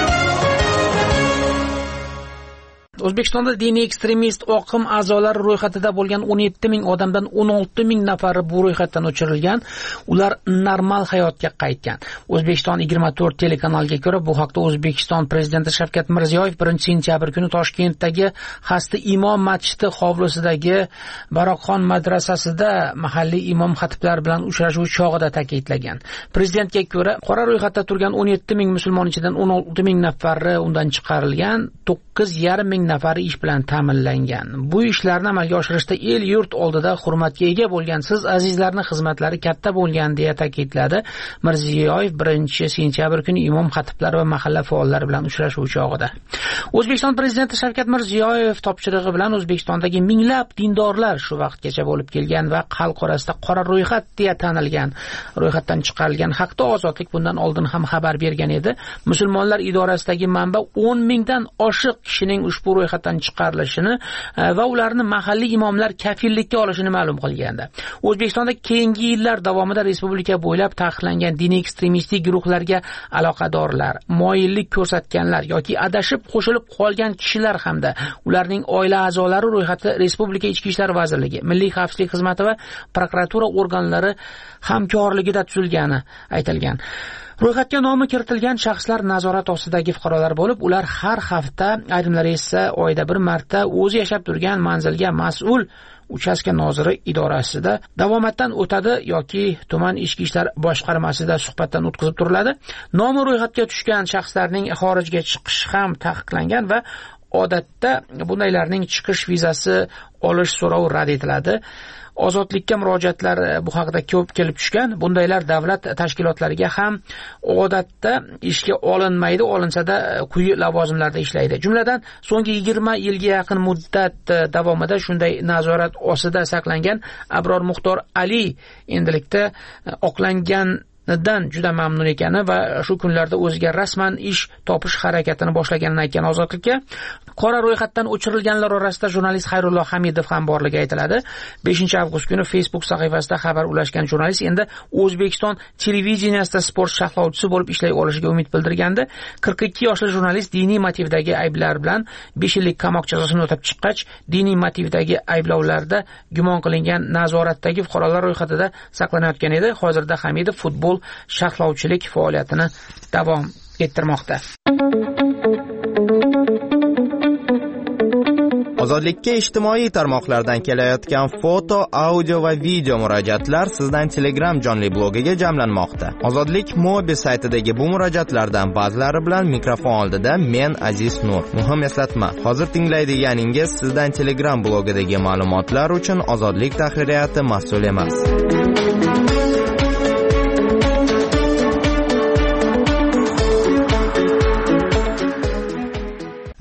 O'zbekistonda diniy ekstremist oqim a'zolari ro'yxatida bo'lgan o'n yetti ming odamdan o'n olti ming nafari bu ro'yxatdan o'chirilgan. Ular normal hayotga qaytgan. O'zbekiston yigirma to'rt telekanaliga ko'ra, bu haqda O'zbekiston prezidenti Shavkat Mirziyoyev birinchi sentyabr kuni Toshkentdagi Hasti Imom masjidi hovlisidagi Baroqxon madrasasida mahalliy imom xatiblar bilan uchrashuv chog'ida ta'kidlagan. Prezidentga ko'ra, qora ro'yxatda turgan o'n yetti ming musulmon ichidan o'n olti ming nafari undan chiqarilgan, to'qqiz yarim ming nafari ish bilan ta'minlangan. Bu ishlarni amalga oshirishda el yurt oldida hurmatga ega bo'lgan siz azizlarning xizmatlari katta bo'lgan deya ta'kidladi Mirziyoyev birinchi sentyabr kuni imom xatiblar va mahalla faollari bilan uchrashuv chog'ida. O'zbekiston prezidenti Shavkat Mirziyoyev topshirig'i bilan O'zbekistondagi minglab dindorlar shu vaqtgacha bo'lib kelgan va xalq orasida qora ro'yxat deya tanilgan, ro'yxatdan chiqarilgan haqda Ozodlik bundan oldin ham xabar bergan edi. Musulmonlar idorasidagi manba o'n mingdan oshiq kishining ushbu ro'yxatdan chiqarilishini va ularni mahalliy imomlar kafillikka olishini ma'lum qilgandi. O'zbekistonda keyingi yillar davomida respublika bo'ylab taqiqlangan diniy ekstremistik guruhlarga aloqadorlar, moyillik ko'rsatganlar yoki adashib qo'shilib qolgan kishilar hamda ularning oila a'zolari ro'yxati Respublika Ichki ishlar vazirligi, Milliy xavfsizlik xizmati va prokuratura organlari hamkorligida tuzilgani aytilgan. Ro'yxatga nomi kiritilgan shaxslar nazorat ostidagi fuqarolar bo'lib, ular har hafta, ayrimlari esa oyda bir marta o'zi yashab turgan manzilga mas'ul uchastka noziri idorasida davomatdan o'tadi yoki tuman ichki ishlar boshqarmasida suhbatdan o'tkazib turiladi. Nomi ro'yxatga tushgan shaxslarning xorijga chiqishi ham taqiqlangan va odatda bundaylarning chiqish vizasi olish so'rovi rad etiladi. Ozodlikka murojaatlar bu haqida ko'p kelib tushgan. Bundaylar davlat tashkilotlariga ham odatda ishga olinmaydi, olinsa-da quyi lavozimlarda ishlaydi. Jumladan, so'nggi yigirma yilga yaqin muddat davomida shunday nazorat ostida saqlangan Abror Muxtor Ali endilikda oqlangan dan juda mamnun ekani va shu kunlarda o'ziga rasman ish topish harakatini boshlaganini aytgan Ozodlikka. Qora ro'yxatdan o'chirilganlar orasida jurnalist Xayrulloh Hamidov ham borligi aytiladi. beshinchi avgust kuni Facebook sahifasida xabar ulashgan jurnalist endi O'zbekiston televideniyasida sport sharhlovchisi bo'lib ishlay olishiga umid bildirgandi. qirq ikki yoshli jurnalist diniy motivdagi ayblar bilan besh yillik qamoq jazosini o'tab chiqqach, diniy motivdagi ayblovlarda gumon qilingan nazoratdagi fuqarolar ro'yxatida saqlanayotgan edi. Hozirda Hamidov futbol sharhlovchilik faoliyatini davom ettirmoqda. Ozodlikka ijtimoiy tarmoqlardan kelayotgan foto, audio va video murojaatlar sizdan Telegram jonli blogiga jamlanmoqda. Ozodlik mobil saytidagi bu murojaatlardan ba'zilari bilan mikrofon oldida men Aziz Nur. Muhim eslatma, hozir tinglaydiganingiz sizdan Telegram blogidagi ma'lumotlar uchun Ozodlik tahririyati mas'ul emas.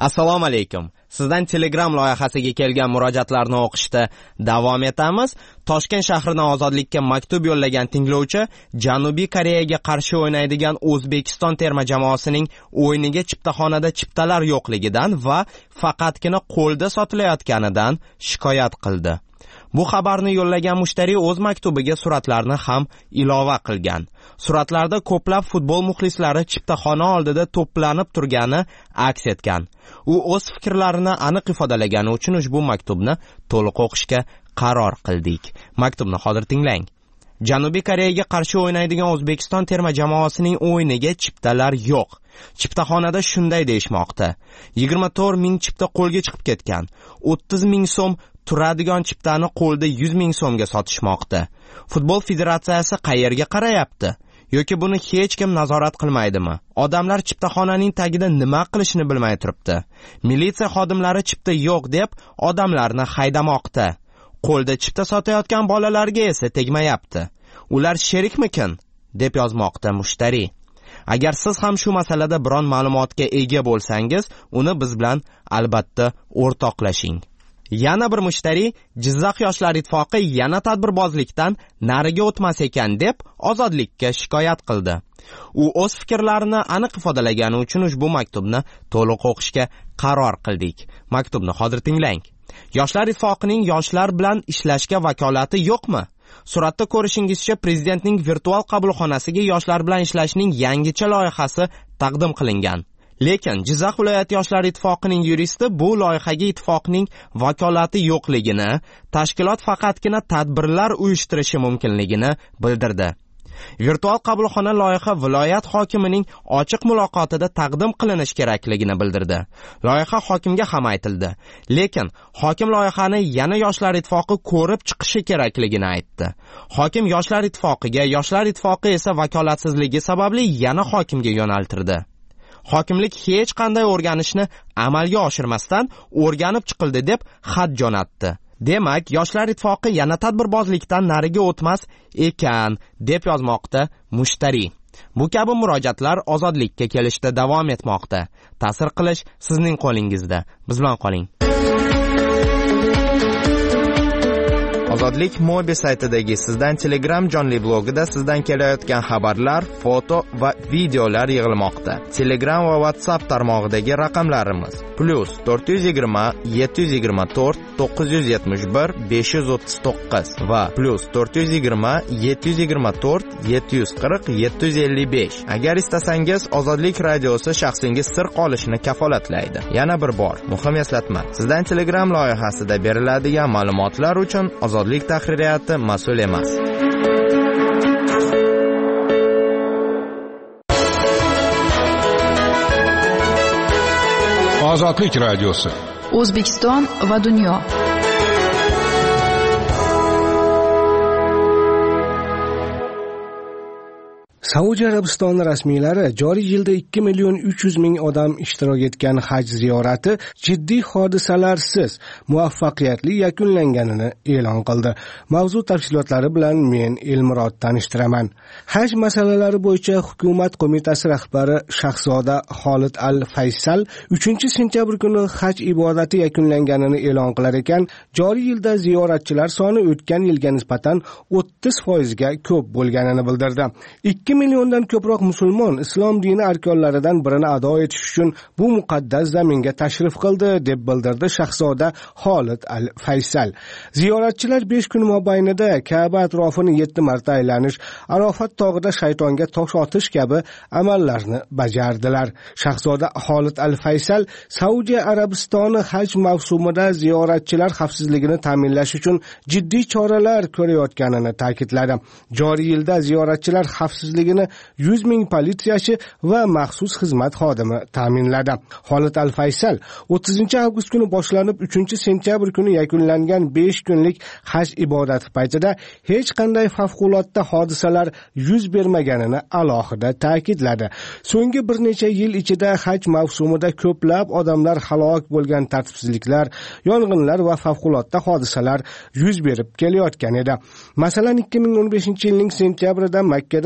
Assalomu alaykum. Sizdan Telegram loyihasiga kelgan murojaatlarni o'qishda davom etamiz. Toshkent shahridan ozodlikka maktub yo'llagan tinglovchi Janubiy Koreyaga qarshi o'ynaydigan O'zbekiston terma jamoasining o'yiniga chiptaxonada chiptalar yo'qligidan va faqatgina qo'lda sotilayotganidan shikoyat qildi. Bu xabarni yo'llagan mushtariy o'z maktubiga suratlarni ham ilova qilgan. Suratlarda ko'plab futbol muxlislari chiptaxona oldida to'planib turgani aks etgan. U o'z fikrlarini aniq ifodalagani uchun ushbu maktubni to'liq o'qishga qaror qildik. Maktubni hozir tinglang. Janubiy Koreyaga qarshi o'ynaydigan O'zbekiston terma jamoasining o'yiniga chiptalar yo'q. Chiptaxonada shunday deyishmoqda. yigirma to'rt ming chipta qo'lga chiqib ketgan. o'ttiz ming so'm turadigan chiptani qo'lda yuz ming so'mga sotishmoqda. Futbol federatsiyasi qayerga qarayapti? Yoki buni hech kim nazorat qilmaydimi? Odamlar chiptaxonaning tagida nima qilishni bilmay turibdi. Militsiya xodimlari chipta yo'q deb odamlarni haydamoqda. Qo'lda chipta sotayotgan bolalarga esa tegmayapti. Ular sherikmikin? deb yozmoqda mushtariy. Agar siz ham shu masalada biron ma'lumotga ega bo'lsangiz, uni biz bilan albatta o'rtoqlashing. Yana bir mushtariy Jizzax yoshlar ittifoqi yana tadbirbozlikdan nariga o'tmas ekan deb ozodlikka shikoyat qildi. U o'z fikrlarini aniq ifodalagani uchun ushbu maktubni to'liq o'qishga qaror qildik. Maktubni hozir tinglang. Yoshlar ittifoqining yoshlar bilan ishlashga vakolati yo'qmi? Suratda ko'rishingizcha prezidentning virtual qabulxonasiga yoshlar bilan ishlashning yangicha loyihasi taqdim qilingan. Lekin Jizzax viloyati yoshlar ittifoqining yuristi bu loyihaga ittifoqning vakolati yo'qligini, tashkilot faqatgina tadbirlar uyushtirishi mumkinligini bildirdi. Virtual qabulxona loyiha viloyat hokimining ochiq muloqotida taqdim qilinish kerakligini bildirdi. Loyiha hokimga ham aytildi. Lekin hokim loyihani yana yoshlar ittifoqi ko'rib chiqishi kerakligini aytdi. Hokim yoshlar ittifoqiga, yoshlar ittifoqi esa vakolatsizligi sababli yana hokimga yo'naltirdi. Hokimlik hech qanday o'rganishni amalga oshirmasdan o'rganib chiqildi deb xat jo'natdi. Demak, yoshlar ittifoqi yana tadbirbozlikdan nariga o'tmas ekan deb yozmoqda mushtariy. Bu kabi murojaatlar ozodlikka kelishda davom etmoqda. Ta'sir qilish sizning qo'lingizda. Biz bilan qoling. Ozodlik Mobi saytidagi sizdan Telegram jonli blogida sizdan kelayotgan xabarlar, foto va videolar yig'ilmoqda. Telegram va WhatsApp tarmog'idagi raqamlarimiz plus to'rt yuz yigirma yetti yuz yigirma to'rt to'qqiz yuz yetmish bir besh yuz o'ttiz to'qqiz va plus to'rt yuz yigirma yetti yuz yigirma to'rt yetti yuz qirq yetti yuz ellik besh. Agar istasangiz Ozodlik radiosi shaxsingiz sir qolishini kafolatlaydi. Yana bir bor muhim eslatma. Sizdan Telegram loyihasida beriladigan ma'lumotlar uchun Ozodlik tahririyati mas'ul emas. Ozodlik radiosi. O'zbekiston va dunyo. Saudiya Arabistoni rasmiylari joriy yilda ikki million uch yuz ming odam ishtirok etgan haj ziyorati jiddiy hodisalarsiz muvaffaqiyatli yakunlanganini e'lon qildi. Mavzu tafsilotlari bilan men Elmurod tanishtiraman. Haj masalalari bo'yicha hukumat qo'mitasi rahbari Shahzoda Xolid Al-Faysal uchinchi sentyabr kuni haj ibodati yakunlanganini e'lon qilar ekan, joriy yilda ziyoratchilar soni o'tgan yilga nisbatan o'ttiz foiz ga ko'p bo'lganini bildirdi. ikki milliondan ko'proq musulmon islom dini arkonlaridan birini ado etish uchun bu muqaddas zaminga tashrif qildi deb bildirdi Shahzoda Xolid Al-Faysal. Ziyoratchilar besh kun mobaynida Ka'ba atrofini yetti marta aylanish, Arofat tog'ida shaytonga tosh otish kabi amallarni bajardilar. Shahzoda Xolid Al-Faysal Saudiya Arabistoni haj mavsumida ziyoratchilar xavfsizligini ta'minlash uchun jiddiy choralar ko'rayotganini ta'kidladi. Joriy yilda ziyoratchilar xavfsizligini yuz ming politsiyachi va maxsus xizmat xodimi ta'minladi. Xolid Al-Faysal o'ttizinchi avgust kuni boshlanib uchinchi sentyabr kuni yakunlangan besh kunlik haj ibodati paytida hech qanday favqulodda hodisalar yuz bermaganini alohida ta'kidladi. So'nggi bir necha yil ichida haj mavsumida ko'plab odamlar halok bo'lgan tartibsizliklar, yong'inlar va favqulodda hodisalar yuz berib kelayotgan edi. Masalan, ikki ming o'n beshinchi yilning sentyabrida Makka da yuz bergan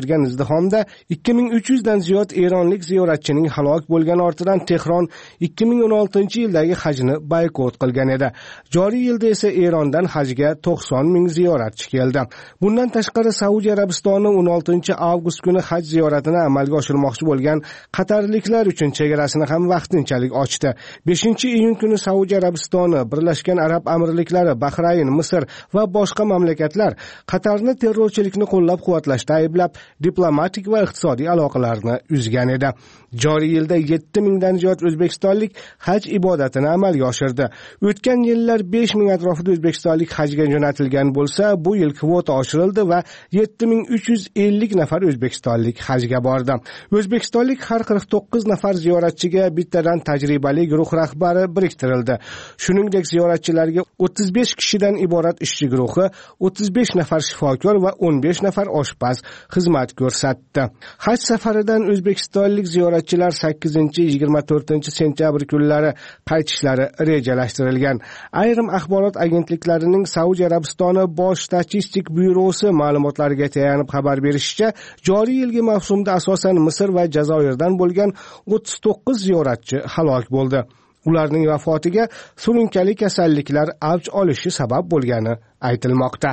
ochilgan izdihomda ikki ming uch yuzdan ziyod eronlik ziyoratchining halok bo'lgani ortidan Tehron ikki ming o'n oltinchi yildagi hajni boykot qilgan edi. Joriy yilda esa Erondan hajga to'qson ming ziyoratchi keldi. Bundan tashqari Saudiya Arabistoni o'n oltinchi avgust kuni haj ziyoratini amalga oshirmoqchi bo'lgan qatarliklar uchun chegarasini ham vaqtinchalik ochdi. beshinchi iyun kuni Saudiya Arabistoni, Birlashgan Arab Amirliklari, Bahrayn, Misr va boshqa mamlakatlar Qatarni terrorchilikni qo'llab-quvvatlashda ayblab, diplomatik va iqtisodiy aloqalarni uzgan edi. Joriy yilda yetti mingdan ziyod o'zbekistonlik haj ibodatini amalga oshirdi. O'tgan yillar besh ming atrofida o'zbekistonlik hajga jo'natilgan bo'lsa, bu yil kvota oshirildi va yetti ming uch yuz ellik nafar o'zbekistonlik hajga bordi. O'zbekistonlik har qirq to'qqiz nafar ziyoratchiga bittadan tajribali guruh rahbari biriktirildi. Shuningdek, ziyoratchilarga o'ttiz besh kishidan iborat ishchi guruhi, o'ttiz besh nafar shifokor va o'n besh nafar oshpaz xizmat ko'rsatdi. Haj safaridan o'zbekistonlik ziyoratchilar sakkizinchi yigirma to'rtinchi sentyabr kunlari qaytishlari rejalashtirilgan. Ayrim axborot agentliklarining Saudiya Arabistoni bosh statistik byurosi ma'lumotlariga tayanib xabar berishicha, joriy yilgi mavsumda asosan Misr va Jazoirdan bo'lgan o'ttiz to'qqiz ziyoratchi halok bo'ldi. Ularning vafotiga surunkali kasalliklar avj olishi sabab bo'lgani aytilmoqda.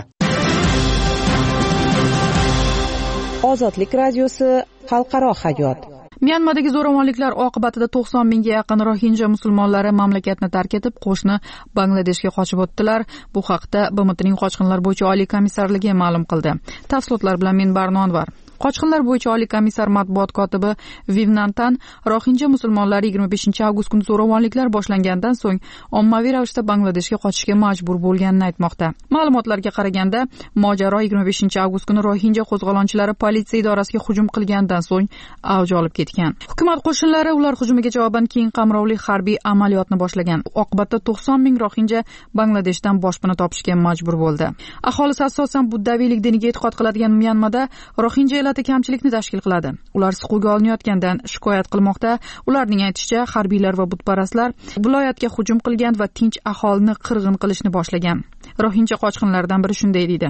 Ozodlik radiosi xalqaro hayot. Myanmadagi zo'ravonliklar oqibatida to'qson mingga yaqin Rohinja musulmonlari mamlakatni tark etib, qo'shni Bangladeshga qochib o'tdilar. Bu haqda B M Tning qochqinlar bo'yicha oliy komissarligi ma'lum qildi. Tafsilotlar bilan men Barnon var. Qochqinlar bo'yicha oliy komissar matbuot kotibi Vivnantan Rohinja musulmonlari yigirma beshinchi avgust kuni zo'ravonliklar boshlangandan so'ng ommaviy ravishda Bangladeshga qochishga majbur bo'lganini aytmoqda. Ma'lumotlarga qaraganda, mojaro yigirma beshinchi avgust kuni Rohinja qo'zg'olonchilari politsiya idorasiga hujum qilgandan so'ng avj olib ketgan. Hukumat qo'shinlari ular hujumiga javoban keng qamrovli harbiy amaliyotni boshlagan. Oqibatda to'qson ming Rohinja Bangladeshdan boshpana topishga majbur bo'ldi. Aholisi asosan buddaviylik diniga e'tiqod qiladigan Myanmada Rohinja kamchilikni tashkil qiladi. Ular siquvga olinayotgandan shikoyat qilmoqda. Ularning aytishicha, harbiylar va butparastlar viloyatga hujum qilgan va tinch aholini qirg'in qilishni boshlagan. Rohinja qochqinlaridan biri shunday deydi.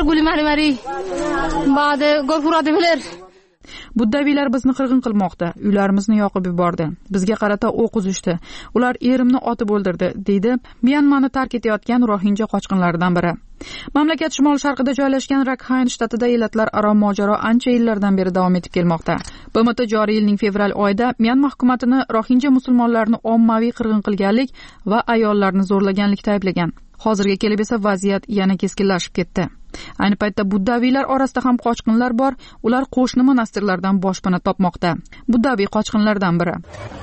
Buddaviylar bizni qirg'in qilmoqda, uylarimizni yoqib yubordi. Bizga qarata o'q uzishdi. Ular erimni otib o'ldirdi, deydi Myanmani tark etayotgan Rohinja qochqinlaridan biri. Mamlakat shimol-sharqida joylashgan Rakhine shtatida elatlar aro mojaro ancha yillardan beri davom etib kelmoqda. B M T joriy yilning fevral oyida Myanma hukumatini Rohinja musulmonlarini ommaviy qirg'in qilganlik va ayollarni zo'rlaganlikda ayblagan. Hozirga kelib esa vaziyat yana keskinlashib ketdi. Ayni paytda buddaviylar orasida ham qochqinlar bor. Ular qo'shni monastirlardan boshpana topmoqda. Buddaviy qochqinlardan biri.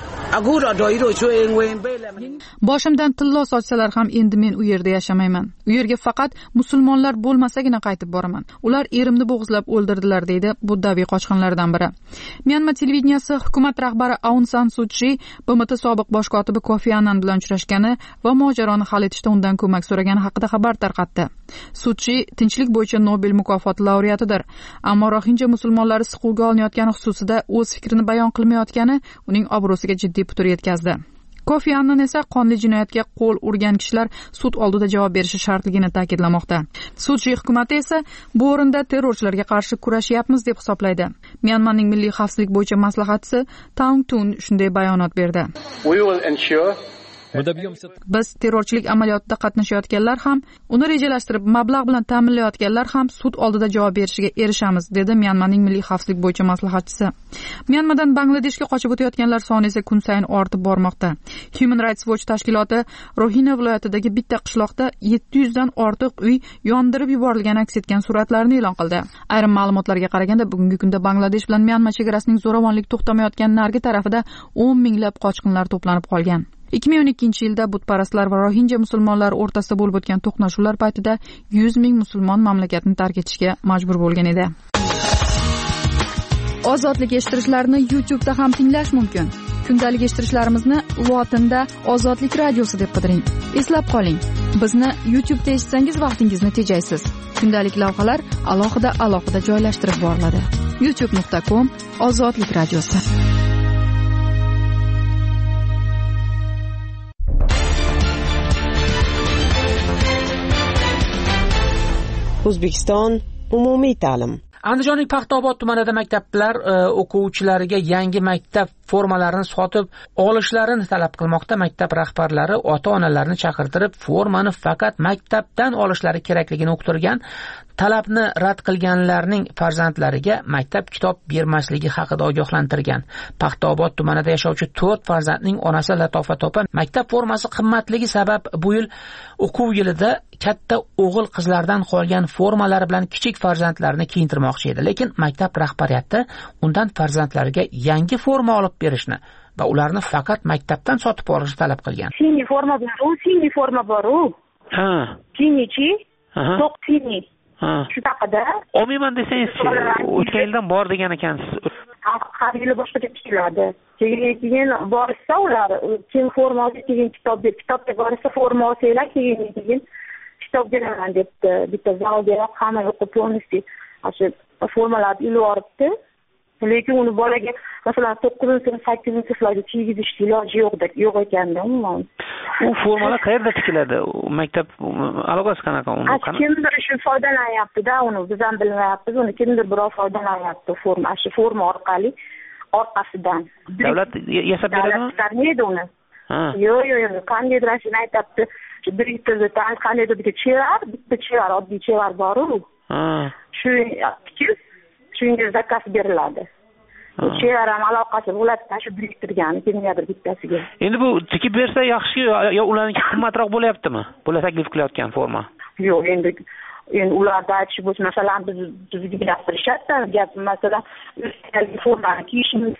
Boshimdan tillo sochsalar ham endi men u yerda yashamayman. U yerga faqat musulmonlar bo'lmasagina qaytib boraman. Ular erimni bo'g'izlab o'ldirdilar, deydi buddaviy qochqinlardan biri. Myanma televideniyasi hukumat rahbari Aung San Suu Kyi B M T sobiq bosh kotibi Kofi Annan bilan uchrashgani va mojaroni hal etishda undan ko'mak so'ragani haqida xabar tarqatdi. Suu Kyi tinchlik bo'yicha Nobel mukofoti laureatidir. Ammo Rohinja musulmonlari siquvga olinayotgani xususida o'z fikrini bayon qilmayotgani uning obro'siga jiddiy putur yetkazdi. Kofi Annan esa qonli jinoyatga qo'l urgan kishilar sud oldida javob berishi shartligini ta'kidlamoqda. Suu Kyi hukumati esa bu o'rinda terrorchilarga qarshi kurashyapmiz deb hisoblaydi. Myanmaning milliy xavfsizlik bo'yicha maslahatchisi Taung Tun shunday bayonot berdi. Biz terrorchilik amaliyotida qatnashayotganlar ham, uni rejalashtirib mablag' bilan ta'minlayotganlar ham sud oldida javob berishiga erishamiz, dedi Myanmaning milliy xavfsizlik bo'yicha maslahatchisi. Myanmadan Bangladeshga qochib o'tayotganlar soni esa kun sayin ortib bormoqda. Human Rights Watch tashkiloti Rohina viloyatidagi bitta qishloqda yetti yuz dan ortiq uy yondirib yuborilgani aks etgan suratlarni e'lon qildi. Ayrim ma'lumotlarga qaraganda, bugungi kunda Bangladesh bilan Myanma chegarasining zo'ravonlik to'xtamayotgan nargi tarafida o'n minglab qochqinlar to'planib qolgan. ikki ming o'n ikkinchi yilda butparastlar va Rohinja musulmonlari o'rtasida bo'lib o'tgan to'qnashuvlar paytida yuz ming musulmon mamlakatni tark etishga majbur bo'lgan edi. Ozodlik eshittirishlarni YouTube da ham tinglash mumkin. Kundalik eshittirishlarimizni lotinda Ozodlik radiosi deb qidiring. Eslab qoling, bizni YouTube da eshitsangiz vaqtingizni tejaysiz. Kundalik lavhalar alohida alohida joylashtirib boriladi. youtube nuqta com Ozodlik radiosi. O'zbekiston umumiy ta'lim. Andijonning Paxtaobod tumanida maktablar o'quvchilariga yangi maktab formalarini sotib olishlarini talab qilmoqda. Maktab rahbarlari ota-onalarni chaqirtirib, formani faqat maktabdan olishlari kerakligini uqtirgan. Talabni rad qilganlarning farzandlariga maktab kitob bermasligi haqida ogohlantirgan. Paxtaobod tumanida yashovchi to'rt farzandning onasi Latofa topa maktab formasi qimmatligi sabab bu yil o'quv yilida katta o'g'il qizlardan qolgan formalari bilan kichik farzandlarini kiyintirmoqchi edi. Lekin maktab rahbariyati undan farzandlariga yangi forma olib berishni va ularni faqat maktabdan sotib olishni talab qilgan. Singi forma bor-u, singi forma bor-u. Ha. Singichi? To'q singi. Shu haqida. Olmayman desangiz, o'tgan yildan bor degan ekansiz. Har yili boshqacha keladi. Keyin keyin borsa ular, keyin forma olib keyin kitob deb, kitobga borsa forma olsanglar, keyin keyin kitob beraman debdi. Bitta zalga hamma o'qib bo'lmisi, shu formalarni ilib olibdi. Lekin uni bolaga masalan to'qqizinchi sinf, sakkizinchi sinflarga kiygizish iloji yo'q yo'q ekanda umuman. U formalar qayerda tikiladi? Maktab alogasi qanaqa uni? Kimdir shu foydalanyapti-da, uni biz ham bilmayapmiz. Uni kimdir birov foydalanyapti forma, shu forma orqali orqasidan. Davlat yasab beradimi? Davlat uni. Yo'q, yo'q, yo'q, qandaydir shuni aytibdi. Shu direktorga tan qandaydir bitta chevar, bitta chevar, oddiy chevar bor-u. Shu tikib shunga zakaz beriladi. Chevar ham aloqasi bo'ladi, shu direktorga, kimgadir bittasiga. Endi bu tikib bersa yaxshi yo ularniki qimmatroq bo'lyaptimi? Bular taklif qilayotgan forma. Yo'q, endi endi ularda aytish bo'lsa, masalan, biz bizga gapirishadi, gap masalan, o'zbek formani kiyishimiz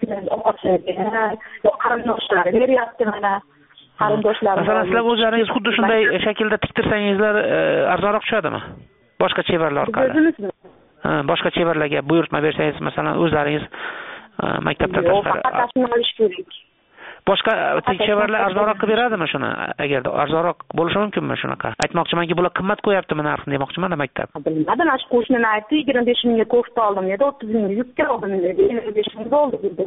kerak, yo qarindoshlari beryapti mana. Qarindoshlari. Masalan, sizlar o'zlaringiz xuddi shunday shaklda tiktirsangizlar arzonroq tushadimi? Boshqa chevarlar orqali. Ha, boshqa chevarlarga buyurtma bersangiz, masalan, o'zlaringiz maktabdan tashqari. Yo'q, faqat shuni olish kerak. Boshqa chevarlar arzonroq qilib beradimi shuni? Agarda arzonroq bo'lishi mumkinmi shunaqa? Aytmoqchimanki, bular qimmat qo'yaptimi narxni demoqchiman maktab. Bilmadim, mana shu qo'shnini aytdi, yigirma besh mingga kofta oldim dedi, o'ttiz mingga yubka oldim dedi, ellik besh ming bo'ldi dedi.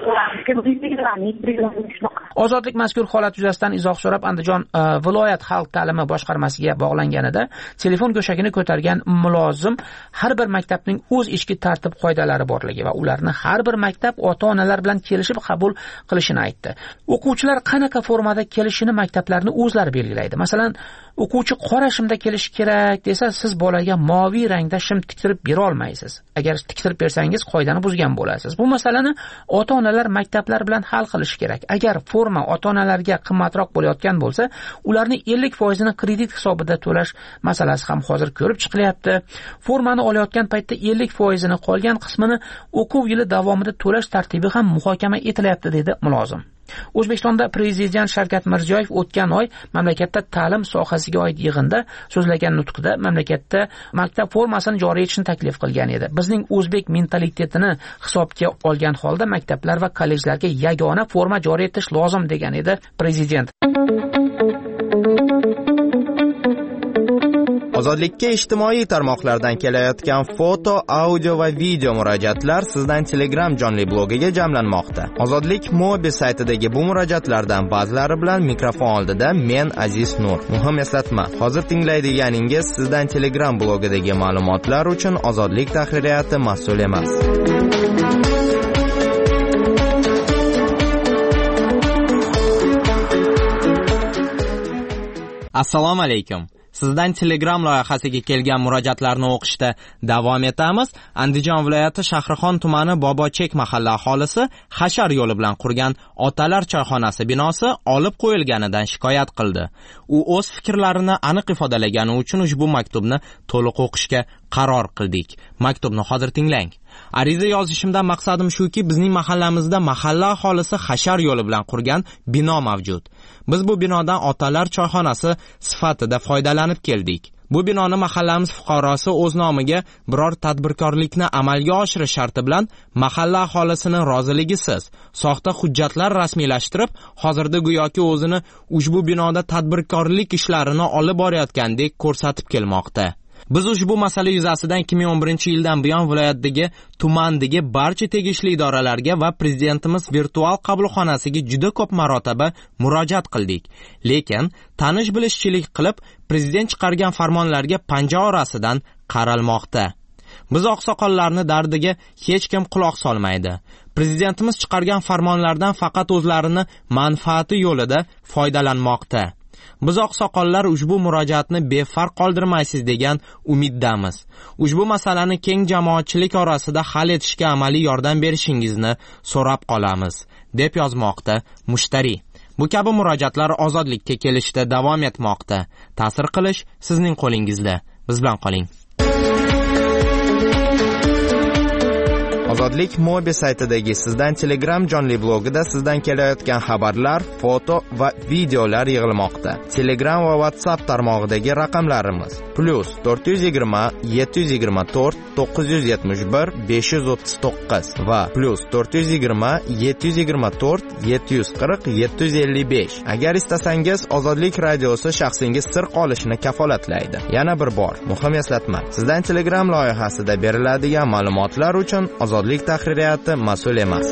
Ozodlik mazkur holat yuzasidan izoh so'rab Andijon viloyat xalq ta'limi boshqarmasiga bog'langanida telefon go'shagini ko'targan mulozim har bir maktabning o'z ichki tartib qoidalari borligi va ularni har bir maktab ota-onalar bilan kelishib qabul qilishini aytdi. O'quvchilar qanaqa formada kelishini maktablarni o'zlari belgilaydi. Masalan, o'quvchi qora shimda kelishi kerak desa, siz bolaga moviy rangda shim tiktirib bera olmaysiz. Agar tiktirib bersangiz, qoidani buzgan bo'lasiz. Bu masalani ota-onalar maktablar bilan hal qilish kerak. Agar forma ota-onalarga qimmatroq bo'layotgan bo'lsa, ularni ellik foiz ni kredit hisobida to'lash masalasi ham hozir ko'rib chiqilyapti. Formani olayotgan paytda ellik foiz ni qolgan qismini o'quv yili davomida to'lash tartibi ham muhokama etilyapti, dedi mulozim. O'zbekistonda prezident Shavkat Mirziyoyev o'tgan oy mamlakatda ta'lim sohasiga oid yig'inda so'zlagan nutqida mamlakatda maktab formasini joriy etishni taklif qilgan edi. Bizning o'zbek mentalitetini hisobga olgan holda maktablar va kollejlarga yagona forma joriy etish lozim degan edi prezident. Ozodlikka ijtimoiy tarmoqlardan kelayotgan foto, audio va video murojaatlar sizdan Telegram jonli blogiga jamlanmoqda. Ozodlik Mobi saytidagi bu murojaatlardan ba'zilari bilan mikrofon oldida men Aziz Nur. Muhim eslatma, hozir tinglaydiganingiz sizdan Telegram blogidagi ma'lumotlar uchun Ozodlik tahririyati mas'ul emas. Assalomu alaykum. Sizdan Telegram loyihasiga kelgan murojaatlarni o'qishda davom etamiz. Andijon viloyati Shahrixon tumani Bobochek mahalla aholisi Hashar yo'li bilan qurgan Otalar choyxonasi binosi olib qo'yilganidan shikoyat qildi. U o'z fikrlarini aniq ifodalagani uchun ushbu maktubni to'liq o'qishga qaror qildik. Maktubni hozir tinglang. Ariza yozishimdan maqsadim shuki, bizning mahallamizda mahalla aholisi Hashar yo'li bilan qurgan bino mavjud. Biz bu binodan Otalar choyxonasi sifatida foydalanib keldik. Bu binoni mahallamiz fuqarosi o'z nomiga biror tadbirkorlikni amalga oshirish sharti bilan mahalla aholisini roziligisiz soxta hujjatlar rasmiylashtirib, hozirda go'yoki o'zini ushbu binoda tadbirkorlik ishlarini olib borayotgandek ko'rsatib kelmoqda. Biz ushbu masala yuzasidan ikki ming o'n birinchi yildan buyon viloyatdagi tumandagi barcha tegishli idoralarga va prezidentimiz virtual qabulxonasiga juda ko'p marotaba murojaat qildik. Lekin tanish bilishchilik qilib prezident chiqargan farmonlarga panja orasidan qaralmoqda. Biz oqsoqollarning dardiga hech kim quloq solmaydi. Prezidentimiz chiqargan farmonlardan faqat o'zlarini manfaati yo'lida foydalanmoqda. Biz oqsoqollar ushbu murojaatni befarq qoldirmaysiz degan umiddamiz. Ushbu masalani keng jamoatchilik orasida hal etishga amaliy yordam berishingizni so'rab qolamiz, deb yozmoqda Mushtari. Bu kabi murojaatlar ozodlikka kelishda davom etmoqda. Ta'sir qilish sizning qo'lingizda. Biz bilan qoling. Ozodlik Mobi saytidagi Sizdan Telegram jonli blogida sizdan kelayotgan xabarlar, foto va videolar yig'ilmoqda. Telegram va WhatsApp tarmog'idagi raqamlarimiz plus to'rt yuz yigirma yetti yuz yigirma to'rt to'qqiz yuz yetmish bir besh yuz o'ttiz to'qqiz va plus to'rt yuz yigirma yetti yuz yigirma to'rt yetti yuz qirq yetti yuz ellik besh. Agar istasangiz Ozodlik radiosi shaxsingiz sir qolishini kafolatlaydi. Yana bir bor muhim eslatma. Sizdan Telegram loyihasida beriladigan ma'lumotlar uchun Ozodlik tahririyati mas'ul emas.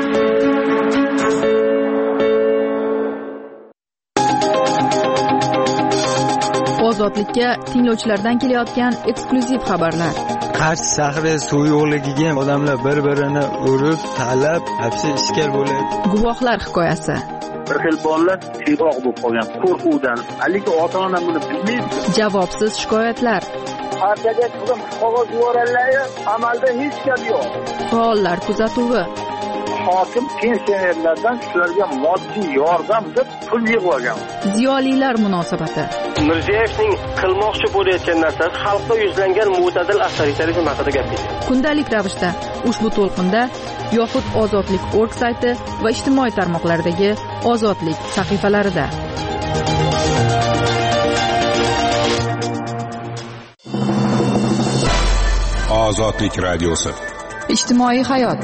Ozodlikka tinglovchilardan kelayotgan eksklyuziv xabarlar. Qarsh shahri suv yo'qligiga odamlar bir-birini urib, talab, hapsi ishkal bo'ladi. Guvohlar hikoyasi. Bir xil bolalar tiyroq bo'lib qolgan qo'rquvdan. Haligi ota-ona buni bilmaydi. Javobsiz shikoyatlar. Partiyaga chiqib qog'oz yuborganlar, amalda hech gap yo'q. Faollar kuzatuvi. Hokim pensionerlardan shularga moddiy yordam deb pul yig'ib Ziyolilar munosabati. Mirziyoyevning qilmoqchi bo'layotgan narsasi xalqqa yuzlangan mo'tadil avtoritarizm haqida gapirdi. Kundalik ravishda ushbu to'lqinda yoxud Ozodlik nokta org sayti va ijtimoiy tarmoqlardagi Ozodlik sahifalarida. Ozodlik radiosi. Ijtimoiy hayot.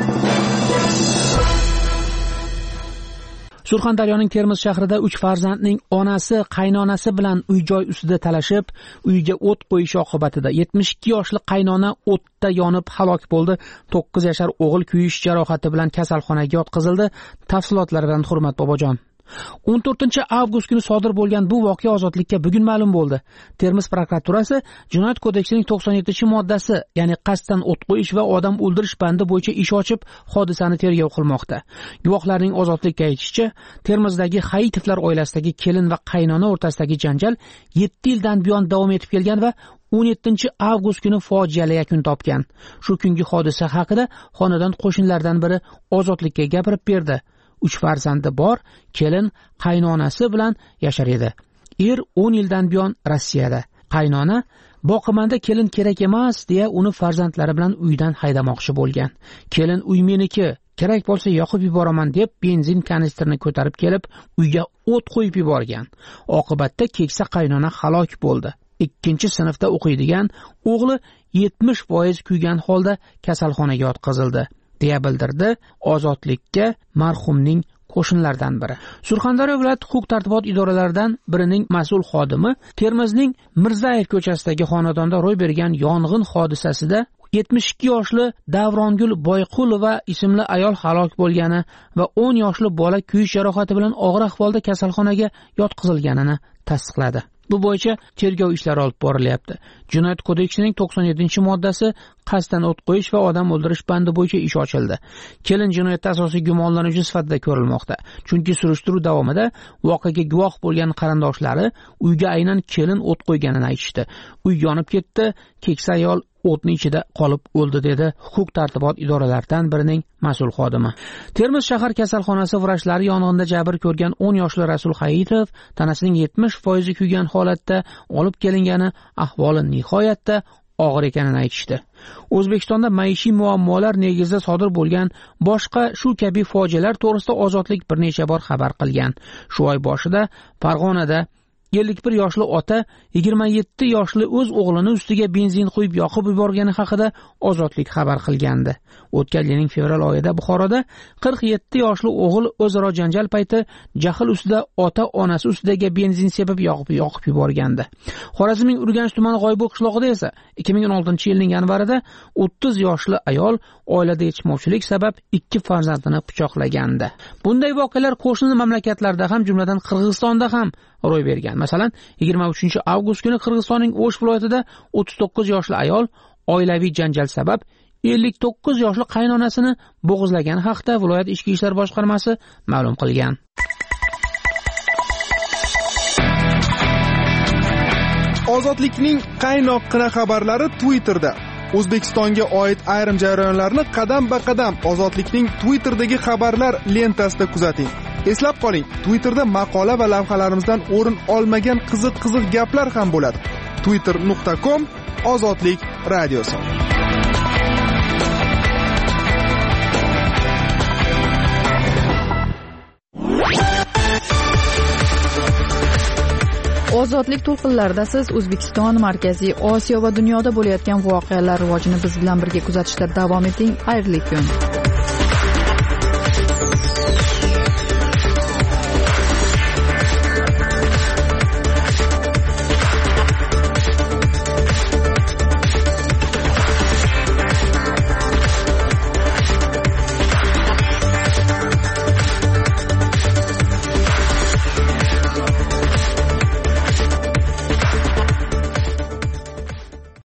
Surxondaryoning Termiz shahrida uch farzandning onasi qaynonasi bilan uy-joy ustida talashib, uyga o't qo'yish oqibatida yetmish ikki yoshli qaynona o'tda yonib halok bo'ldi. to'qqiz yashar o'g'il kuyish jarohati bilan kasalxonaga yotqizildi. Tafsilotlar bilan Hurmat Bobojon. o'n to'rtinchi avgust kuni sodir bo'lgan bu voqea Ozodlikka bugun ma'lum bo'ldi. Termiz prokuraturasi Jinoyat kodeksining to'qson yettinchi moddasi, ya'ni qasddan o't qo'yish va odam o'ldirish bandi bo'yicha ish ochib, hodisani tergov qilmoqda. Guvohlarning Ozodlikka aytishicha, Termizdagi Hayitovlar oilasidagi kelin va qaynona o'rtasidagi janjal yetti yildan buyon davom etib kelgan va o'n yettinchi avgust kuni fojiali yakun topgan. Shu kungi hodisa haqida xonadon qo'shnilaridan biri Ozodlikka gapirib berdi. Uch farzandi bor, kelin qaynonasi bilan yashar edi. Er o'n yildan buyon Rossiyada. Qaynona boqimanda kelin kerak emas deya uni farzandlari bilan uydan haydamoqchi bo'lgan. Kelin uy meniki, kerak bo'lsa yoqib yuboraman deb benzin kanistrini ko'tarib kelib, uyga o't qo'yib yuborgan. Oqibatda keksa qaynona halok bo'ldi. ikkinchi sinfda o'qiydigan o'g'li yetmish foiz kuygan holda kasalxonaga yotqizildi, deya bildirdi Ozodlikka marhumning qo'shnilaridan biri. Surxondaryo viloyat huquq-tartibot idoralaridan birining mas'ul xodimi Termizning Mirzayev ko'chasidagi xonadonda ro'y bergan yong'in hodisasida yetmish ikki yoshli Davrongul Boyqulova ismli ayol halok bo'lgani va o'n yoshli bola kuyish jarohati bilan og'ir ahvolda kasalxonaga yotqizilganini tasdiqladi. Bu bo'yicha tergov ishlari olib borilyapti. Jinoyat kodeksining to'qson yettinchi moddasi qasddan o't qo'yish va odam o'ldirish bandi bo'yicha ish ochildi. Kelin jinoyatda asosiy gumonlanuvchi sifatida ko'rilmoqda. Chunki surishtiruv davomida voqeaga guvoh bo'lgan qarindoshlari uyga aynan kelin o't qo'yganini aytishdi. Uy yonib ketdi, keksa ayol o'tning ichida qolib o'ldi, dedi huquq-tartibot idoralaridan birining mas'ul xodimi. Termiz shahar kasalxonasi vrachlari yong'inda jabr ko'rgan o'n yoshli Rasul Hayitov tanasining yetmish foizi kuygan holatda olib kelingani, ahvoli nihoyatda og'ir ekanini aytishdi. O'zbekistonda maishiy muammolar negizida sodir bo'lgan boshqa shu kabi fojialar to'g'risida Ozodlik bir necha bor xabar qilgan. Shu oy boshida Farg'onada ellik bir yoshli ota yigirma yetti yoshli o'z o'g'lini ustiga benzin quyib yoqib yuborgani haqida Ozodlik xabar qilgandi. O'tgan yilning fevral oyida Buxoroda qirq yetti yoshli o'g'il o'zaro janjal payti jahl ustida ota onasi ustiga benzin sepib yoqib yoqib yuborgandi. Xorazmning Urganch tumani G'oybo qishlog'ida esa ikki ming o'n oltinchi yilning yanvarida o'ttiz yoshli ayol oilada yetishmovchilik sabab ikki farzandini pichoqlagandi. Bunday voqealar qo'shni mamlakatlarda ham, jumladan Qirg'izistonda ham ro'y bergan. Masalan, yigirma uchinchi avgust kuni Qirg'izistonning O'sh viloyatida o'ttiz to'qqiz yoshli ayol oilaviy janjal sabab ellik to'qqiz yoshli qaynonasini bo'g'izlagani haqida viloyat ichki ishlar boshqarmasi ma'lum qilgan. Ozodlikning qaynoqqina xabarlari Twitterda. O'zbekistonga oid ayrim jarayonlarni qadam-ba-qadam Ozodlikning Twitter'dagi xabarlar lentasida kuzating. Eslab qoling, Twitterda maqola va lavhalarimizdan o'rin olmagan qiziq-qiziq gaplar ham bo'ladi. twitter nuqta com Ozodlik radiosi. Ozodlik to'lqinlarida siz O'zbekiston, Markaziy Osiyo va dunyoda bo'layotgan voqealar rivojini biz bilan birga kuzatishda davom eting. Xayrli kun.